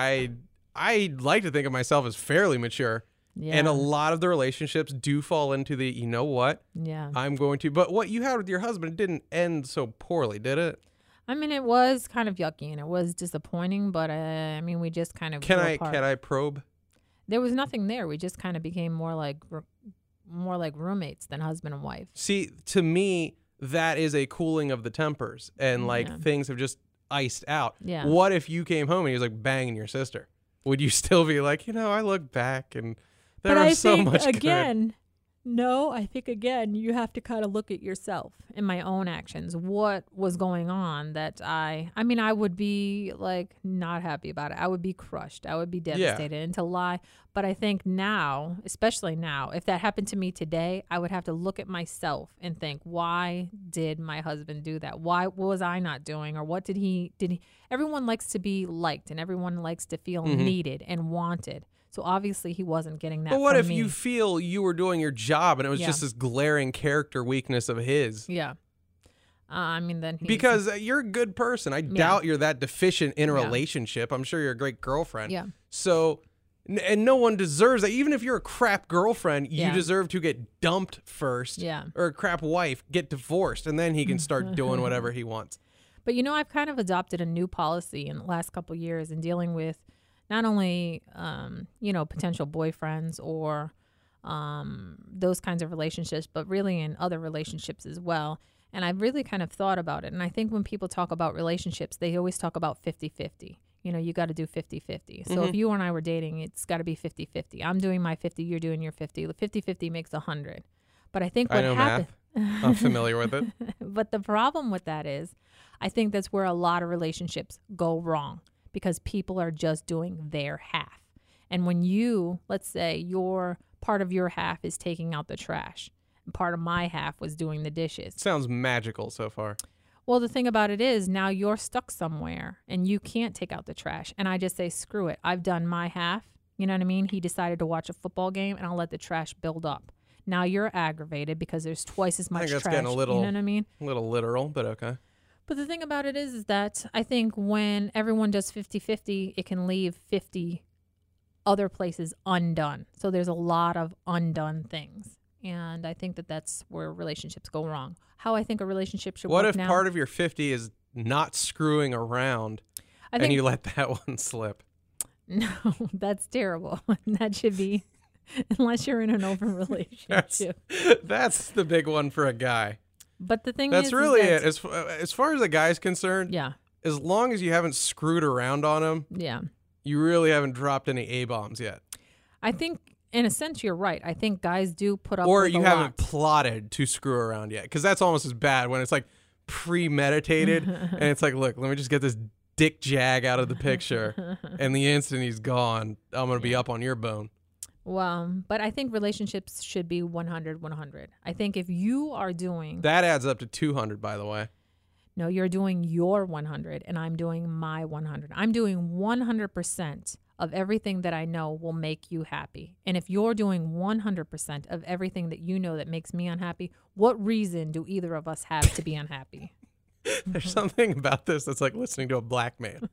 I like to think of myself as fairly mature, Yeah. and a lot of the relationships do fall into the, you know what, Yeah. I'm going to. But what you had with your husband didn't end so poorly, did it? I mean, it was kind of yucky and it was disappointing, but I mean, we just kind of Can grew I apart. probe? There was nothing there. We just kind of became more like roommates than husband and wife. See, to me, that is a cooling of the tempers, and like Yeah. things have just iced out. Yeah. What if you came home and he was like banging your sister? Would you still be like, I look back and there But was I so think much good. again, I think again, you have to kind of look at yourself and my own actions. What was going on that I would be like not happy about it. I would be crushed. I would be devastated and to lie. But I think now, especially now, if that happened to me today, I would have to look at myself and think, why did my husband do that? What was I not doing? Or what did he, everyone likes to be liked and everyone likes to feel needed and wanted. So obviously he wasn't getting that. But what from if me. you feel you were doing your job and it was Yeah. just this glaring character weakness of his? Yeah. Then he's, Because you're a good person. I doubt you're that deficient in a Yeah. relationship. I'm sure you're a great girlfriend. Yeah. So, and no one deserves that. Even if you're a crap girlfriend, you Yeah. deserve to get dumped first. Yeah. Or a crap wife, get divorced, and then he can start doing whatever he wants. But I've kind of adopted a new policy in the last couple of years in dealing with not only potential boyfriends or those kinds of relationships, but really in other relationships as well. And I've really kind of thought about it. And I think when people talk about relationships, they always talk about 50-50. You know, you got to do 50-50. So if you and I were dating, it's got to be 50-50. I'm doing my 50, you're doing your 50. 50-50 makes 100. But I think what I know happens... math. I'm familiar with it. But the problem with that is, I think that's where a lot of relationships go wrong because people are just doing their half. And when you, let's say your part of your half is taking out the trash, and part of my half was doing the dishes. Sounds magical so far. Well, the thing about it is now you're stuck somewhere and you can't take out the trash. And I just say, screw it. I've done my half. You know what I mean? He decided to watch a football game and I'll let the trash build up. Now you're aggravated because there's twice as much I think that's trash. getting a little, you know what I mean? A little literal, but okay. But the thing about it is that I think when everyone does 50-50, it can leave 50 other places undone. So there's a lot of undone things. And I think that that's where relationships go wrong. How I think a relationship should What work if now. part of your 50 is not screwing around and you let that one slip? No, that's terrible. That should be, unless you're in an open relationship. That's the big one for a guy. But the thing That's is really that, it. As far as a guy's concerned, yeah, as long as you haven't screwed around on him, yeah. you really haven't dropped any A-bombs yet. I think, in a sense, you're right. I think guys do put up Or with you a haven't lot. plotted to screw around yet. Because that's almost as bad when it's like premeditated and it's like, look, let me just get this dick jag out of the picture. And the instant he's gone, I'm going to be up on your bone. Well, but I think relationships should be 100-100. I think if you are doing... That adds up to 200, by the way. No, you're doing your 100 and I'm doing my 100. I'm doing 100% of everything that I know will make you happy. And if you're doing 100% of everything that you know that makes me unhappy, what reason do either of us have to be unhappy? There's something about this that's like listening to a black man.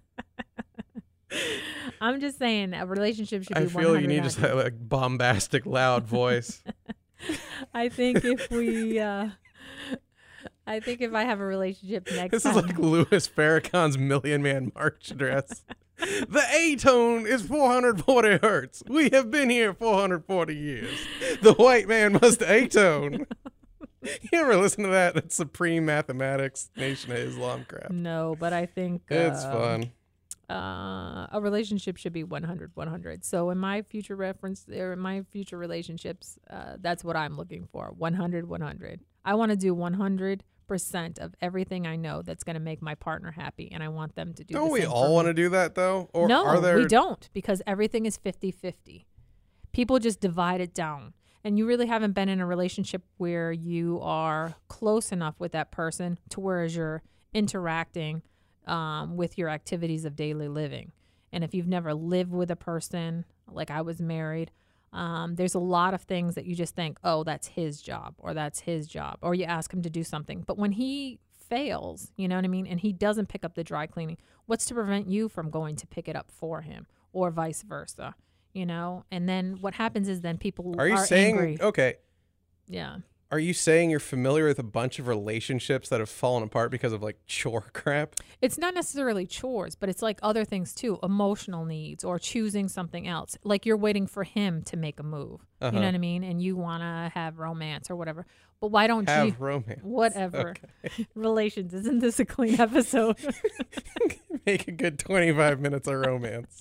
I'm just saying a relationship should be 100%. I feel you need just a like, bombastic, loud voice. I think if we... I think if I have a relationship next time... This is like Louis Farrakhan's Million Man March address. The A-tone is 440 hertz. We have been here 440 years. The white man must A-tone. You ever listen to that? That's Supreme Mathematics, Nation of Islam crap. No, but I think... It's fun. A relationship should be 100-100. So in my future relationships, that's what I'm looking for. 100-100. I want to do 100% of everything I know that's going to make my partner happy, and I want them to do. Don't the we same all want to do that though? Or no, are there... we don't, because everything is 50-50. People just divide it down. And you really haven't been in a relationship where you are close enough with that person to where you're interacting with your activities of daily living. And if you've never lived with a person, like I was married, there's a lot of things that you just think, oh, that's his job, or that's his job, or you ask him to do something. But when he fails, you know what I mean, and he doesn't pick up the dry cleaning, what's to prevent you from going to pick it up for him, or vice versa, you know? And then what happens is then people Are you saying, angry. okay, Yeah. are you saying you're familiar with a bunch of relationships that have fallen apart because of like chore crap? It's not necessarily chores, but it's like other things too, emotional needs or choosing something else. Like you're waiting for him to make a move. You know what I mean? And you want to have romance or whatever. But why don't you Have romance. Whatever. Okay. Relations. Isn't this a clean episode? Make a good 25 minutes of romance.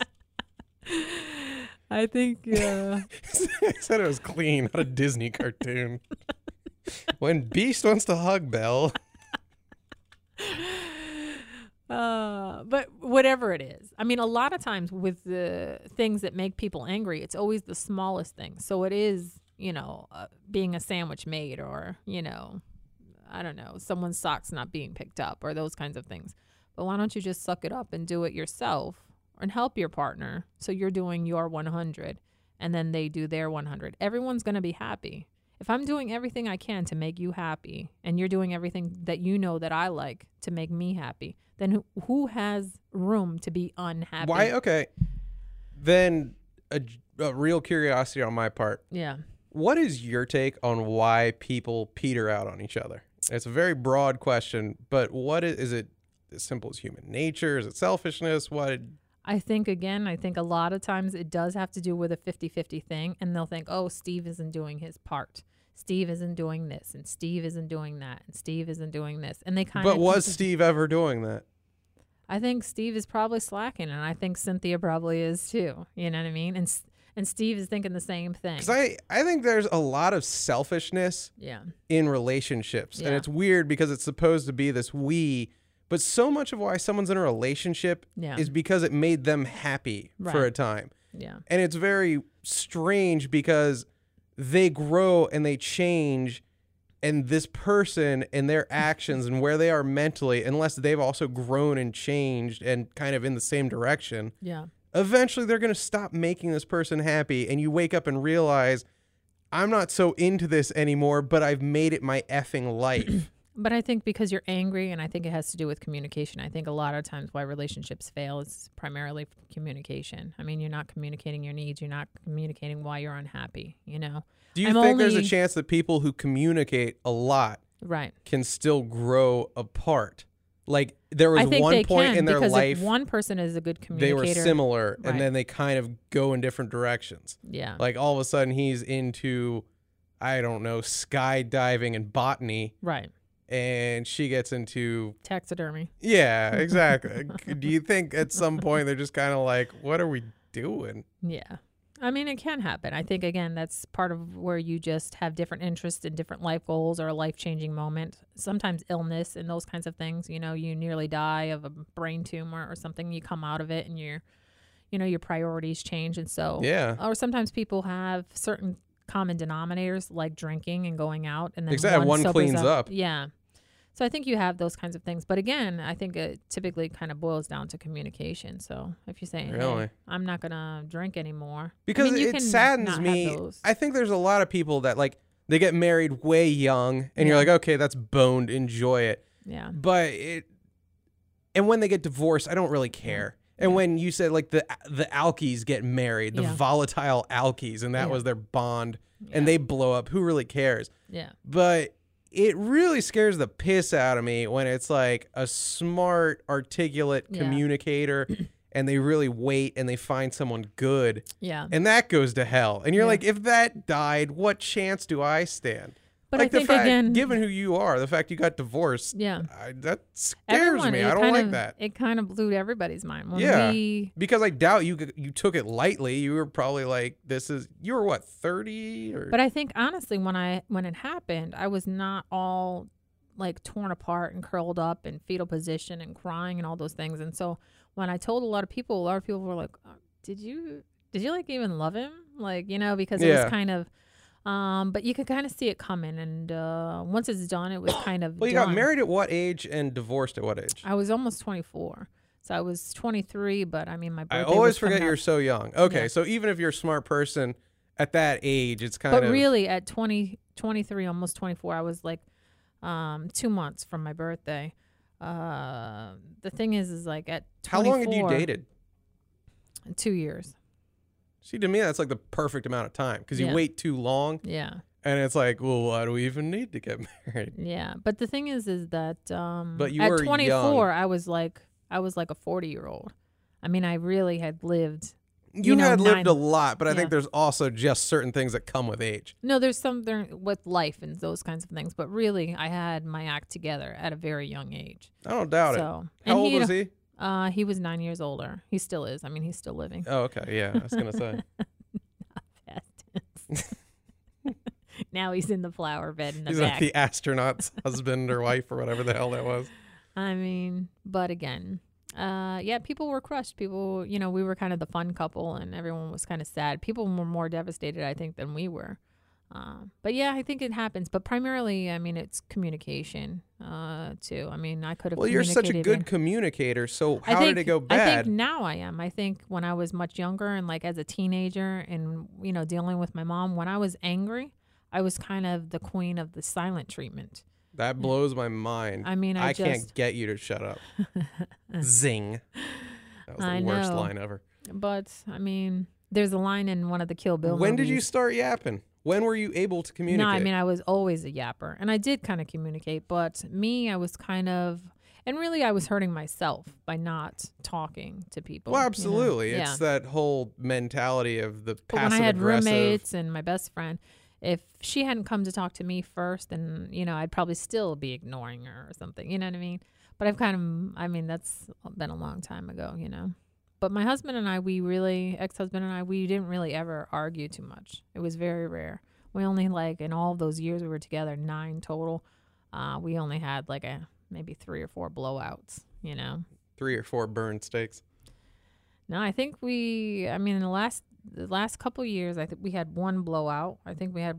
I think I said it was clean, not a Disney cartoon. When Beast wants to hug Belle. But whatever it is. I mean, a lot of times with the things that make people angry, it's always the smallest things. So it is, you know, being a sandwich made, or, you know, I don't know, someone's socks not being picked up, or those kinds of things. But why don't you just suck it up and do it yourself and help your partner? So you're doing your 100 and then they do their 100. Everyone's going to be happy. If I'm doing everything I can to make you happy and you're doing everything that you know that I like to make me happy, then who has room to be unhappy? Why? Okay. Then a real curiosity on my part. Yeah. What is your take on why people peter out on each other? It's a very broad question, but what is it as simple as human nature? Is it selfishness? What? I think a lot of times it does have to do with a 50-50 thing, and they'll think, oh, Steve isn't doing his part. Steve isn't doing this, and Steve isn't doing that, and Steve isn't doing this. And they kind But of. was Steve ever doing that? I think Steve is probably slacking, and I think Cynthia probably is too. You know what I mean? And Steve is thinking the same thing. Because I think there's a lot of selfishness Yeah. in relationships. And Yeah. it's weird because it's supposed to be this we, but so much of why someone's in a relationship Yeah. is because it made them happy for Right. a time. Yeah. And it's very strange because they grow and they change, and this person and their actions and where they are mentally, unless they've also grown and changed and kind of in the same direction, Yeah. eventually they're going to stop making this person happy. And you wake up and realize, I'm not so into this anymore, but I've made it my effing life. But I think because you're angry, and I think it has to do with communication. I think a lot of times why relationships fail is primarily communication. I mean, you're not communicating your needs. You're not communicating why you're unhappy, you know? Do you I'm think there's a only- chance that people who communicate a lot Right. can still grow apart? Like there was I think one they point can, in their because life if one person is a good they communicator. were similar, Right. and then they kind of go in different directions. Yeah. Like all of a sudden he's into, I don't know, skydiving and botany, Right. and she gets into, Taxidermy. yeah, exactly. Do you think at some point they're just kind of like, what are we doing? Yeah. I mean, it can happen. I think, again, that's part of where you just have different interests and different life goals or a life-changing moment. Sometimes illness and those kinds of things. You know, you nearly die of a brain tumor or something. You come out of it and your priorities change. And so, Yeah. or sometimes people have certain common denominators like drinking and going out. And then Exactly. One sobers cleans up. Yeah. So I think you have those kinds of things. But again, I think it typically kind of boils down to communication. So if you're saying, Really? hey, I'm not going to drink anymore. Because I mean, you it can saddens not have me. those. I think there's a lot of people that like they get married way young, and you're Yeah. like, okay, that's boned, enjoy it. Yeah. And when they get divorced, I don't really care. And when you said like the alkies get married, the Yeah. volatile alkies, and that Yeah. was their bond, Yeah. and they blow up, who really cares? Yeah. But it really scares the piss out of me when it's like a smart, articulate Yeah. communicator and they really wait and they find someone good, Yeah. and that goes to hell. And you're Yeah. like, if that died, what chance do I stand? But like I think the fact, again, given who you are, the fact you got divorced, yeah. that scares Everyone, me. it I don't kind like of- that. It kind of blew everybody's mind. When Yeah. we, Because I doubt you took it lightly. You were probably like, you were what, 30? Or but I think honestly, when it happened, I was not all like torn apart and curled up in fetal position and crying and all those things. And so when I told a lot of people were like, did you like even love him? Like, you know, because it Yeah. was kind of, but you could kind of see it coming. And once it's done, it was kind of Well, you done. got married at what age and divorced at what age? I was almost 24. So I was 23, but I mean, my birthday I always was coming forget you're up. so young. Okay, Yeah. so even if you're a smart person at that age, it's kind But of. really, at 23, almost 24, I was like 2 months from my birthday. The thing is like at 24, How long had you dated? 2 years. See, to me, that's like the perfect amount of time because you Yeah. wait too long, Yeah, and it's like, well, why do we even need to get married? yeah. But the thing is that But you at were 24, young. I was like a 40-year-old. I mean, I really had lived. You know, had lived 9 a lot, but I think yeah. there's also just certain things that come with age. No, there's some there with life and those kinds of things. But really, I had my act together at a very young age. I don't doubt it. So, How old was he? He was 9 years older. He still is. I mean, he's still living. Oh, okay. Yeah, I was gonna say. Now he's in the flower bed in the He's back. like the astronaut's husband or wife or whatever the hell that was. I mean, but again, yeah, people were crushed. People, you know, we were kind of the fun couple, and everyone was kind of sad. People were more devastated, I think, than we were. But yeah, I think it happens. But primarily, I mean, it's communication too. I mean, I could have. Well, you're such a good in- communicator. So I how think, did it go I bad? think now I am. I think when I was much younger and like as a teenager and, you know, dealing with my mom, when I was angry, I was kind of the queen of the silent treatment. That blows my mind. I mean, I just, can't get you to shut up. Zing. That was the I worst know. line ever. But I mean, there's a line in one of the Kill Bill When did you movies. start yapping? When were you able to communicate? No, I mean, I was always a yapper, and I did kind of communicate. But me, I was kind of, and really, I was hurting myself by not talking to people. well, you know? absolutely. Yeah. It's that whole mentality of the But when passive I had aggressive. roommates and my best friend, if she hadn't come to talk to me first, then, you know, I'd probably still be ignoring her or something. You know what I mean? But that's been a long time ago, you know. But my husband and I, ex-husband and I, we didn't really ever argue too much. It was very rare. We only, like, in all of those years we were together, 9 total, we only had like maybe 3 or 4 blowouts, you know. 3 or 4 burned steaks. No, I think in the last couple years, I think we had 1 blowout. I think we had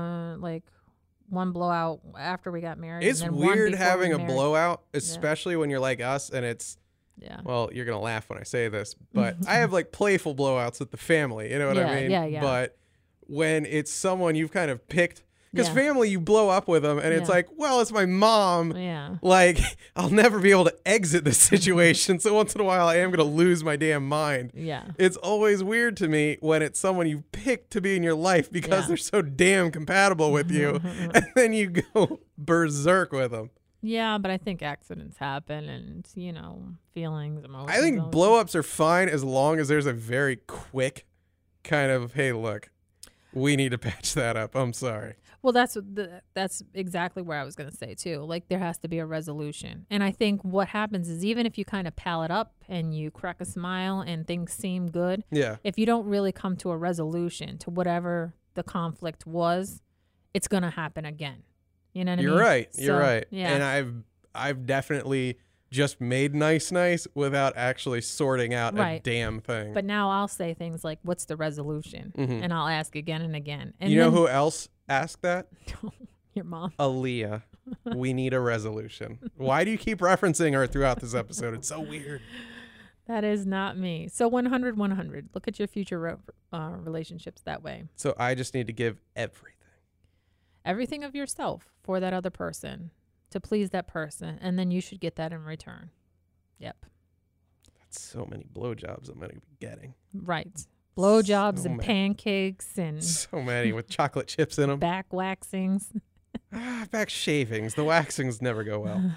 one blowout after we got married. It's and then weird one before having we a married. blowout, especially when you're like us and it's, Yeah. well, you're going to laugh when I say this, but I have like playful blowouts with the family. You know what I mean? Yeah. But when it's someone you've kind of picked, because Yeah. family, you blow up with them and it's Yeah. like, well, it's my mom. Yeah. Like, I'll never be able to exit this situation. So once in a while, I am going to lose my damn mind. Yeah. It's always weird to me when it's someone you picked to be in your life because Yeah. they're so damn compatible with you. And then you go berserk with them. Yeah, but I think accidents happen and, you know, feelings, emotions. I think all that. blow-ups are fine as long as there's a very quick kind of, hey, look, we need to patch that up. I'm sorry. Well, that's exactly where I was going to say, too. Like, there has to be a resolution. And I think what happens is even if you kind of pal it up and you crack a smile and things seem good, Yeah. if you don't really come to a resolution to whatever the conflict was, it's going to happen again. You know what I mean? You're right. So, You're right. Yeah. And I've definitely just made nice without actually sorting out a Right. damn thing. But now I'll say things like, what's the resolution? Mhm. And I'll ask again and again. And you know then- who else asked that? Your mom. Aaliyah. We need a resolution. Why do you keep referencing her throughout this episode? It's so weird. That is not me. So 100. Look at your future relationships that way. So I just need to give everything. Everything of yourself for that other person to please that person. And then you should get that in return. Yep. That's so many blowjobs I'm going to be getting. Right. Blowjobs So and many. pancakes and So many with chocolate chips in them. back waxings. Back shavings. The waxings never go well.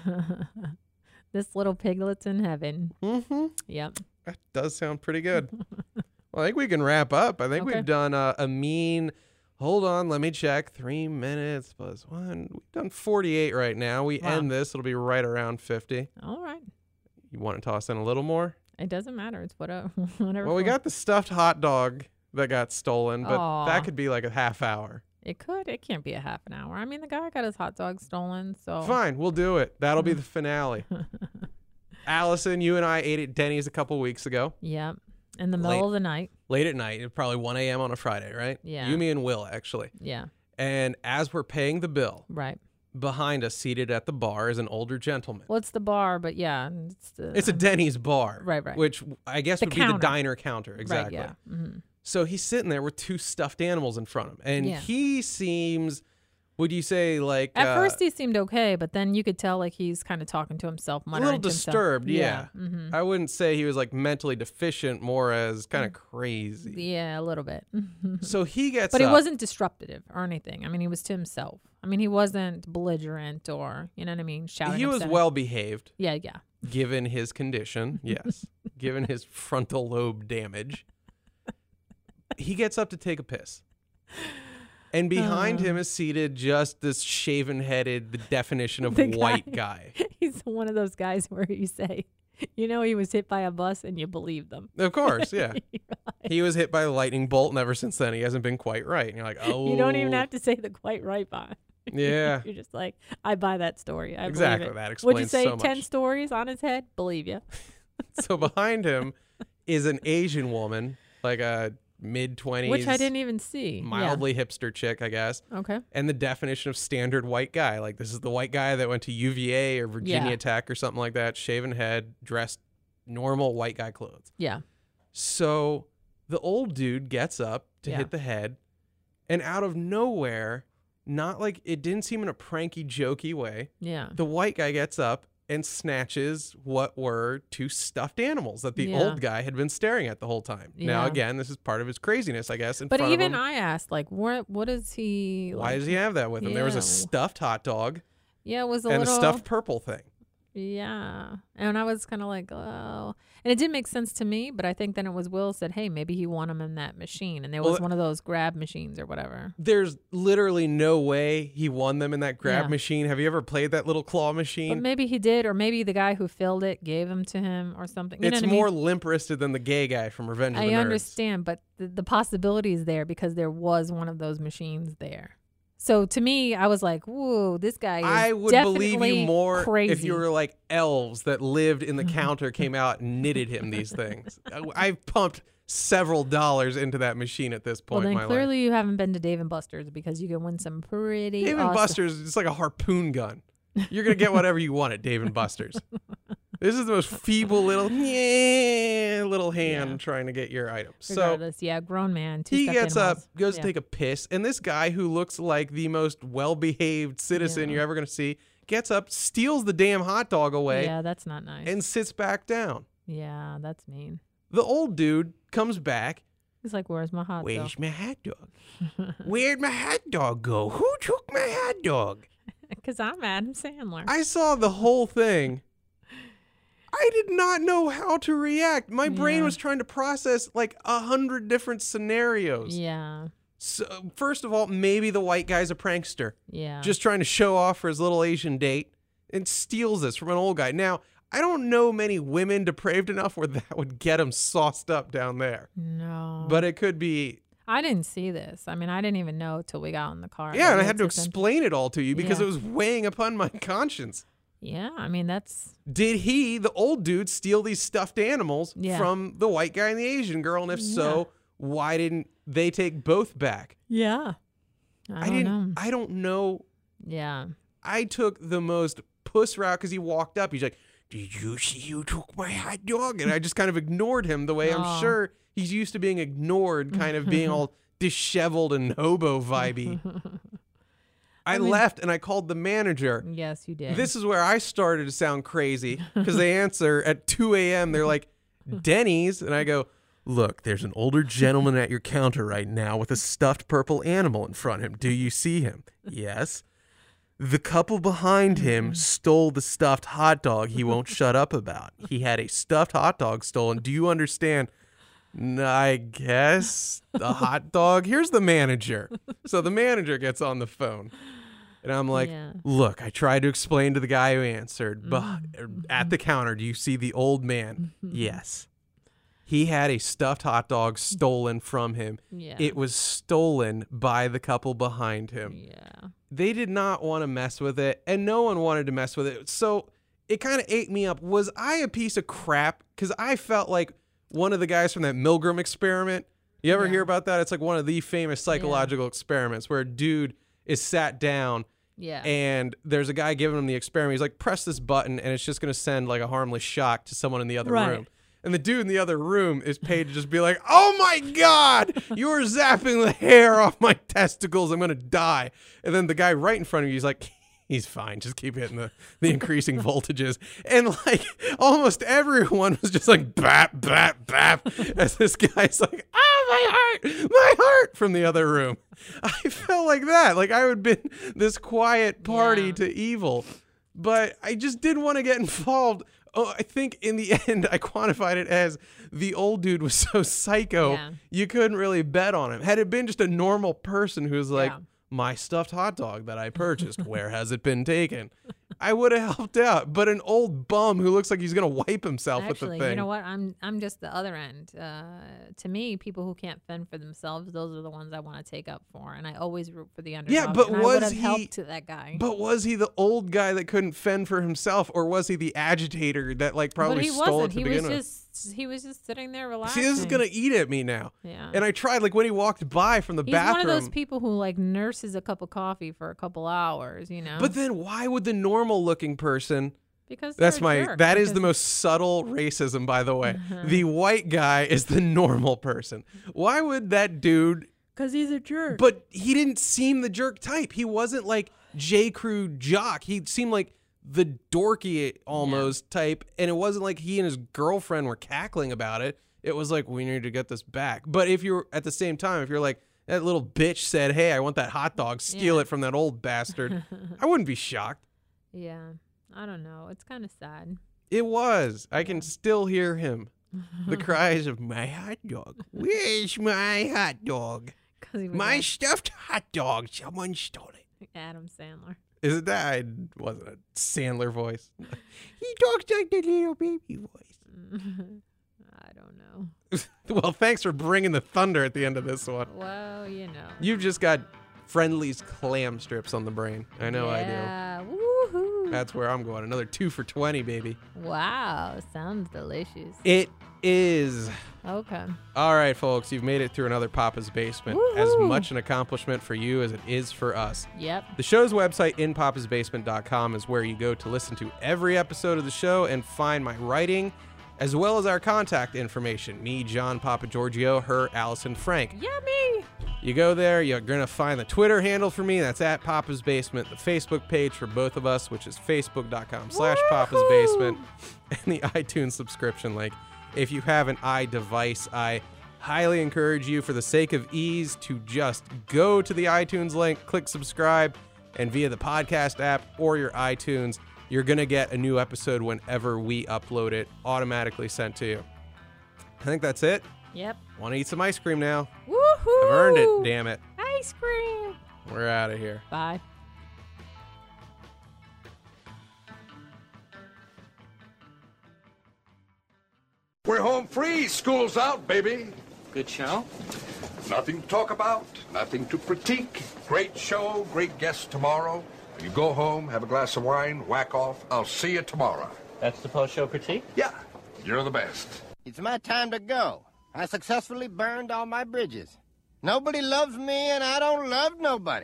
This little piglet's in heaven. Mm-hmm. Yep. That does sound pretty good. Well, I think we can wrap up. I think Okay. we've done a mean, hold on, let me check, 3 minutes plus 1. We've done 48 right now. We Wow. end this, it'll be right around 50. All right. You want to toss in a little more? It doesn't matter. It's whatever. Well, we got the stuffed hot dog that got stolen, but Aw. that could be like a half hour. It could. It can't be a half an hour. I mean, the guy got his hot dog stolen, so. Fine, we'll do it. That'll be the finale. Allison, you and I ate at Denny's a couple weeks ago. Yep. In the middle of the night. Late at night, probably 1 a.m. on a Friday, right? Yeah. You, me, and Will, actually. Yeah. And as we're paying the bill, Right. behind us, seated at the bar, is an older gentleman. Well, it's the bar, but yeah. It's a Denny's bar. Right, right. Which I guess The would be the counter. diner counter. Exactly. Right, yeah. Mm-hmm. So he's sitting there with 2 stuffed animals in front of him. And Yeah. he seems, would you say, like... At first, he seemed okay, but then you could tell like he's kind of talking to himself, a muttering little to himself. disturbed, yeah. Mm-hmm. I wouldn't say he was like mentally deficient, more as kind of crazy. Yeah, a little bit. So he gets But he up. wasn't disruptive or anything. I mean, he was to himself. I mean, he wasn't belligerent or, you know what I mean, shouting. He was upsetting. well behaved, Yeah, yeah. given his condition. Yes. Given his frontal lobe damage. He gets up to take a piss. And behind him is seated just this shaven-headed, the definition of The white guy. He's one of those guys where you say, you know, he was hit by a bus and you believe them. Of course, yeah. You're like- He was hit by a lightning bolt, and ever since then, he hasn't been quite right. And you're like, oh. You don't even have to say the quite right by. Yeah. You're just like, I buy that story. I Exactly. believe it. That Would you explains say so 10 much. stories on his head? Believe you. So behind him is an Asian woman, like a mid-20s. Which I didn't even see. Mildly hipster chick, I guess. Yeah. Okay. And the definition of standard white guy. Like, this is the white guy that went to UVA or Virginia Yeah. Tech or something like that, shaven head, dressed normal white guy clothes. Yeah. So the old dude gets up to Yeah. hit the head, and out of nowhere, not like it didn't seem in a pranky, jokey way, Yeah. the white guy gets up and snatches what were 2 stuffed animals that the Yeah. old guy had been staring at the whole time. Now, Yeah. again, this is part of his craziness, I guess, in But front even of him. I asked, like, what is he? Why like? does he have that with him? There was a Yeah. stuffed hot dog Yeah, it was a and little. a stuffed purple thing. Yeah. And I was kind of like, oh. And it did make sense to me, but I think then it was Will said, hey, maybe he won him in that machine. And there was one of those grab machines or whatever. There's literally no way he won them in that grab Yeah. machine. Have you ever played that little claw machine? But maybe he did, or maybe the guy who filled it gave them to him or something. You know It's what I mean? more limp-wristed than the gay guy from Revenge of the I Nerds. understand, but the possibility is there because there was one of those machines there. So to me, I was like, whoa, this guy is I would believe definitely you more crazy. if you were like elves that lived in the counter came out and knitted him these things. I've pumped several dollars into that machine at this Well, point in then my clearly life. you haven't been to Dave & Buster's because you can win some pretty Dave awesome. & Buster's is like a harpoon gun. You're going to get whatever you want at Dave & Buster's. This is the most feeble little hand trying to get your item. So Regardless, yeah, grown man. Two he stuffed gets up, animals. goes Yeah. to take a piss, and this guy who looks like the most well-behaved citizen Yeah. you're ever going to see gets up, steals the damn hot dog away, Yeah, that's not nice. and sits back down. Yeah, that's mean. The old dude comes back. He's like, where's my hot dog? Where's my hot dog? Where'd my hot dog go? Who took my hot dog? Because I'm Adam Sandler. I saw the whole thing. I did not know how to react. My brain Yeah. was trying to process like 100 different scenarios. Yeah, So, first of all, maybe the white guy's a prankster, yeah. just trying to show off for his little Asian date, and steals this from an old guy. Now, I don't know many women depraved enough where that would get them sauced up down there, No. but it could be. I didn't see this. I mean, I didn't even know till we got in the car. Yeah, that and I he had to took them. explain it all to you because Yeah. it was weighing upon my conscience. Yeah, I mean, that's. Did he, the old dude, steal these stuffed animals Yeah. from the white guy and the Asian girl? And if so, why didn't they take both back? Yeah. I don't know. I don't know. Yeah. I took the most puss route because he walked up. He's like, "Did you see you took my hot dog?" And I just kind of ignored him the way I'm Aw. sure he's used to being ignored, kind of being all disheveled and hobo vibey. I left and I called the manager. Yes, you did. This is where I started to sound crazy because they answer at 2 a.m. They're like, "Denny's." And I go, "Look, there's an older gentleman at your counter right now with a stuffed purple animal in front of him. Do you see him?" "Yes." "The couple behind him stole the stuffed hot dog he won't shut up about. He had a stuffed hot dog stolen. Do you understand?" "I guess the hot dog." Here's the manager. So the manager gets on the phone. And I'm like, Yeah. "Look, I tried to explain to the guy who answered, but at the counter, do you see the old man?" "Yes." He had a stuffed hot dog stolen from him. Yeah. It was stolen by the couple behind him. Yeah. They did not want to mess with it, and no one wanted to mess with it. So it kind of ate me up. Was I a piece of crap? Because I felt like one of the guys from that Milgram experiment. You ever Yeah. hear about that? It's like one of the famous psychological experiments where a dude is sat down Yeah. and there's a guy giving him the experiment. He's like, "Press this button and it's just going to send like a harmless shock to someone in the other Right. room." And the dude in the other room is paid to just be like, "Oh my God, you are zapping the hair off my testicles. I'm going to die." And then the guy right in front of you, he's like, "He's fine. Just keep hitting the increasing voltages." And like almost everyone was just like, "Bap, bap, bap," as this guy's like, "Oh, my heart," from the other room. I felt like that. Like I would have been this quiet party Yeah. to evil, but I just didn't want to get involved. Oh, I think in the end, I quantified it as the old dude was so psycho, Yeah. you couldn't really bet on him. Had it been just a normal person who's like, Yeah. "My stuffed hot dog that I purchased, where has it been taken?" I would have helped out. But an old bum who looks like he's going to wipe himself with the Actually, thing. you know what? I'm just the other end. To me, people who can't fend for themselves, those are the ones I want to take up for, and I always root for the underdog. but and I was would have he- helped that guy? But was he the old guy that couldn't fend for himself, or was he the agitator that like probably But he stole wasn't. it to He begin was with? he was just sitting there See, relaxing. this is gonna eat at me now. Yeah. And I tried, like when he walked by from the He's bathroom. one of those people who like nurses a cup of coffee for a couple hours, you know. But then why would the normal looking person? because That's they're a my. jerk, That is the because- most subtle racism, by the way. The white guy is the normal person. Why would that dude? 'cause he's a jerk. But he didn't seem the jerk type. He wasn't like J. Crew jock. He seemed like the dorky almost type, and it wasn't like he and his girlfriend were cackling about it. It was like, we need to get this back. But if you're at the same time, if you're like, that little bitch said, "Hey, I want that hot dog, steal Yeah. it from that old bastard," I wouldn't be shocked. Yeah. I don't know. It's kind of sad. It was. I can still hear him. The cries of my hot dog. Where's my hot dog? My stuffed hot dog. Someone stole it. Adam Sandler. Is it that? I wasn't a Sandler voice. He talks like the little baby voice. I don't know. Well, thanks for bringing the thunder at the end of this one. Well, you know. You've just got Friendly's clam strips on the brain. I know I do. Yeah. Woohoo. That's where I'm going. Another 2 for $20, baby. Wow. Sounds delicious. It is. Okay. All right, folks. You've made it through another Papa's Basement. Woo-hoo. As much an accomplishment for you as it is for us. Yep. The show's website, inpapasbasement.com, is where you go to listen to every episode of the show and find my writing, as well as our contact information. Me, John Papa Giorgio, her, Allison Frank. Yummy. You go there, you're going to find the Twitter handle for me. That's at Papa's Basement. The Facebook page for both of us, which is facebook.com/Papa's Basement. And the iTunes subscription link. If you have an iDevice, I highly encourage you, for the sake of ease, to just go to the iTunes link, click subscribe, and via the podcast app or your iTunes, you're going to get a new episode whenever we upload it, automatically sent to you. I think that's it. Yep. Want to eat some ice cream now? Woohoo. I've earned it, damn it. Ice cream. We're out of here. Bye. We're home free. School's out, baby. Good show? Nothing to talk about, nothing to critique. Great show, great guests tomorrow. You go home, have a glass of wine, whack off. I'll see you tomorrow. That's the post-show critique? Yeah, you're the best. It's my time to go. I successfully burned all my bridges. Nobody loves me, and I don't love nobody.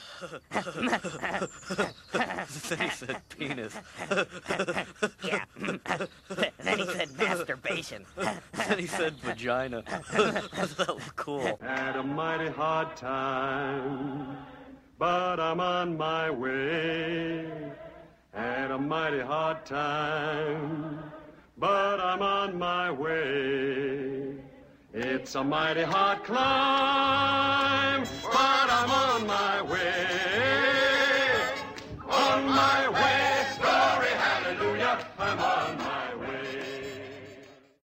Then he said penis. Yeah. Then he said masturbation. Then he said vagina. That was cool. Had a mighty hard time, but I'm on my way. Had a mighty hard time, but I'm on my way. It's a mighty hard climb, but I'm on my way.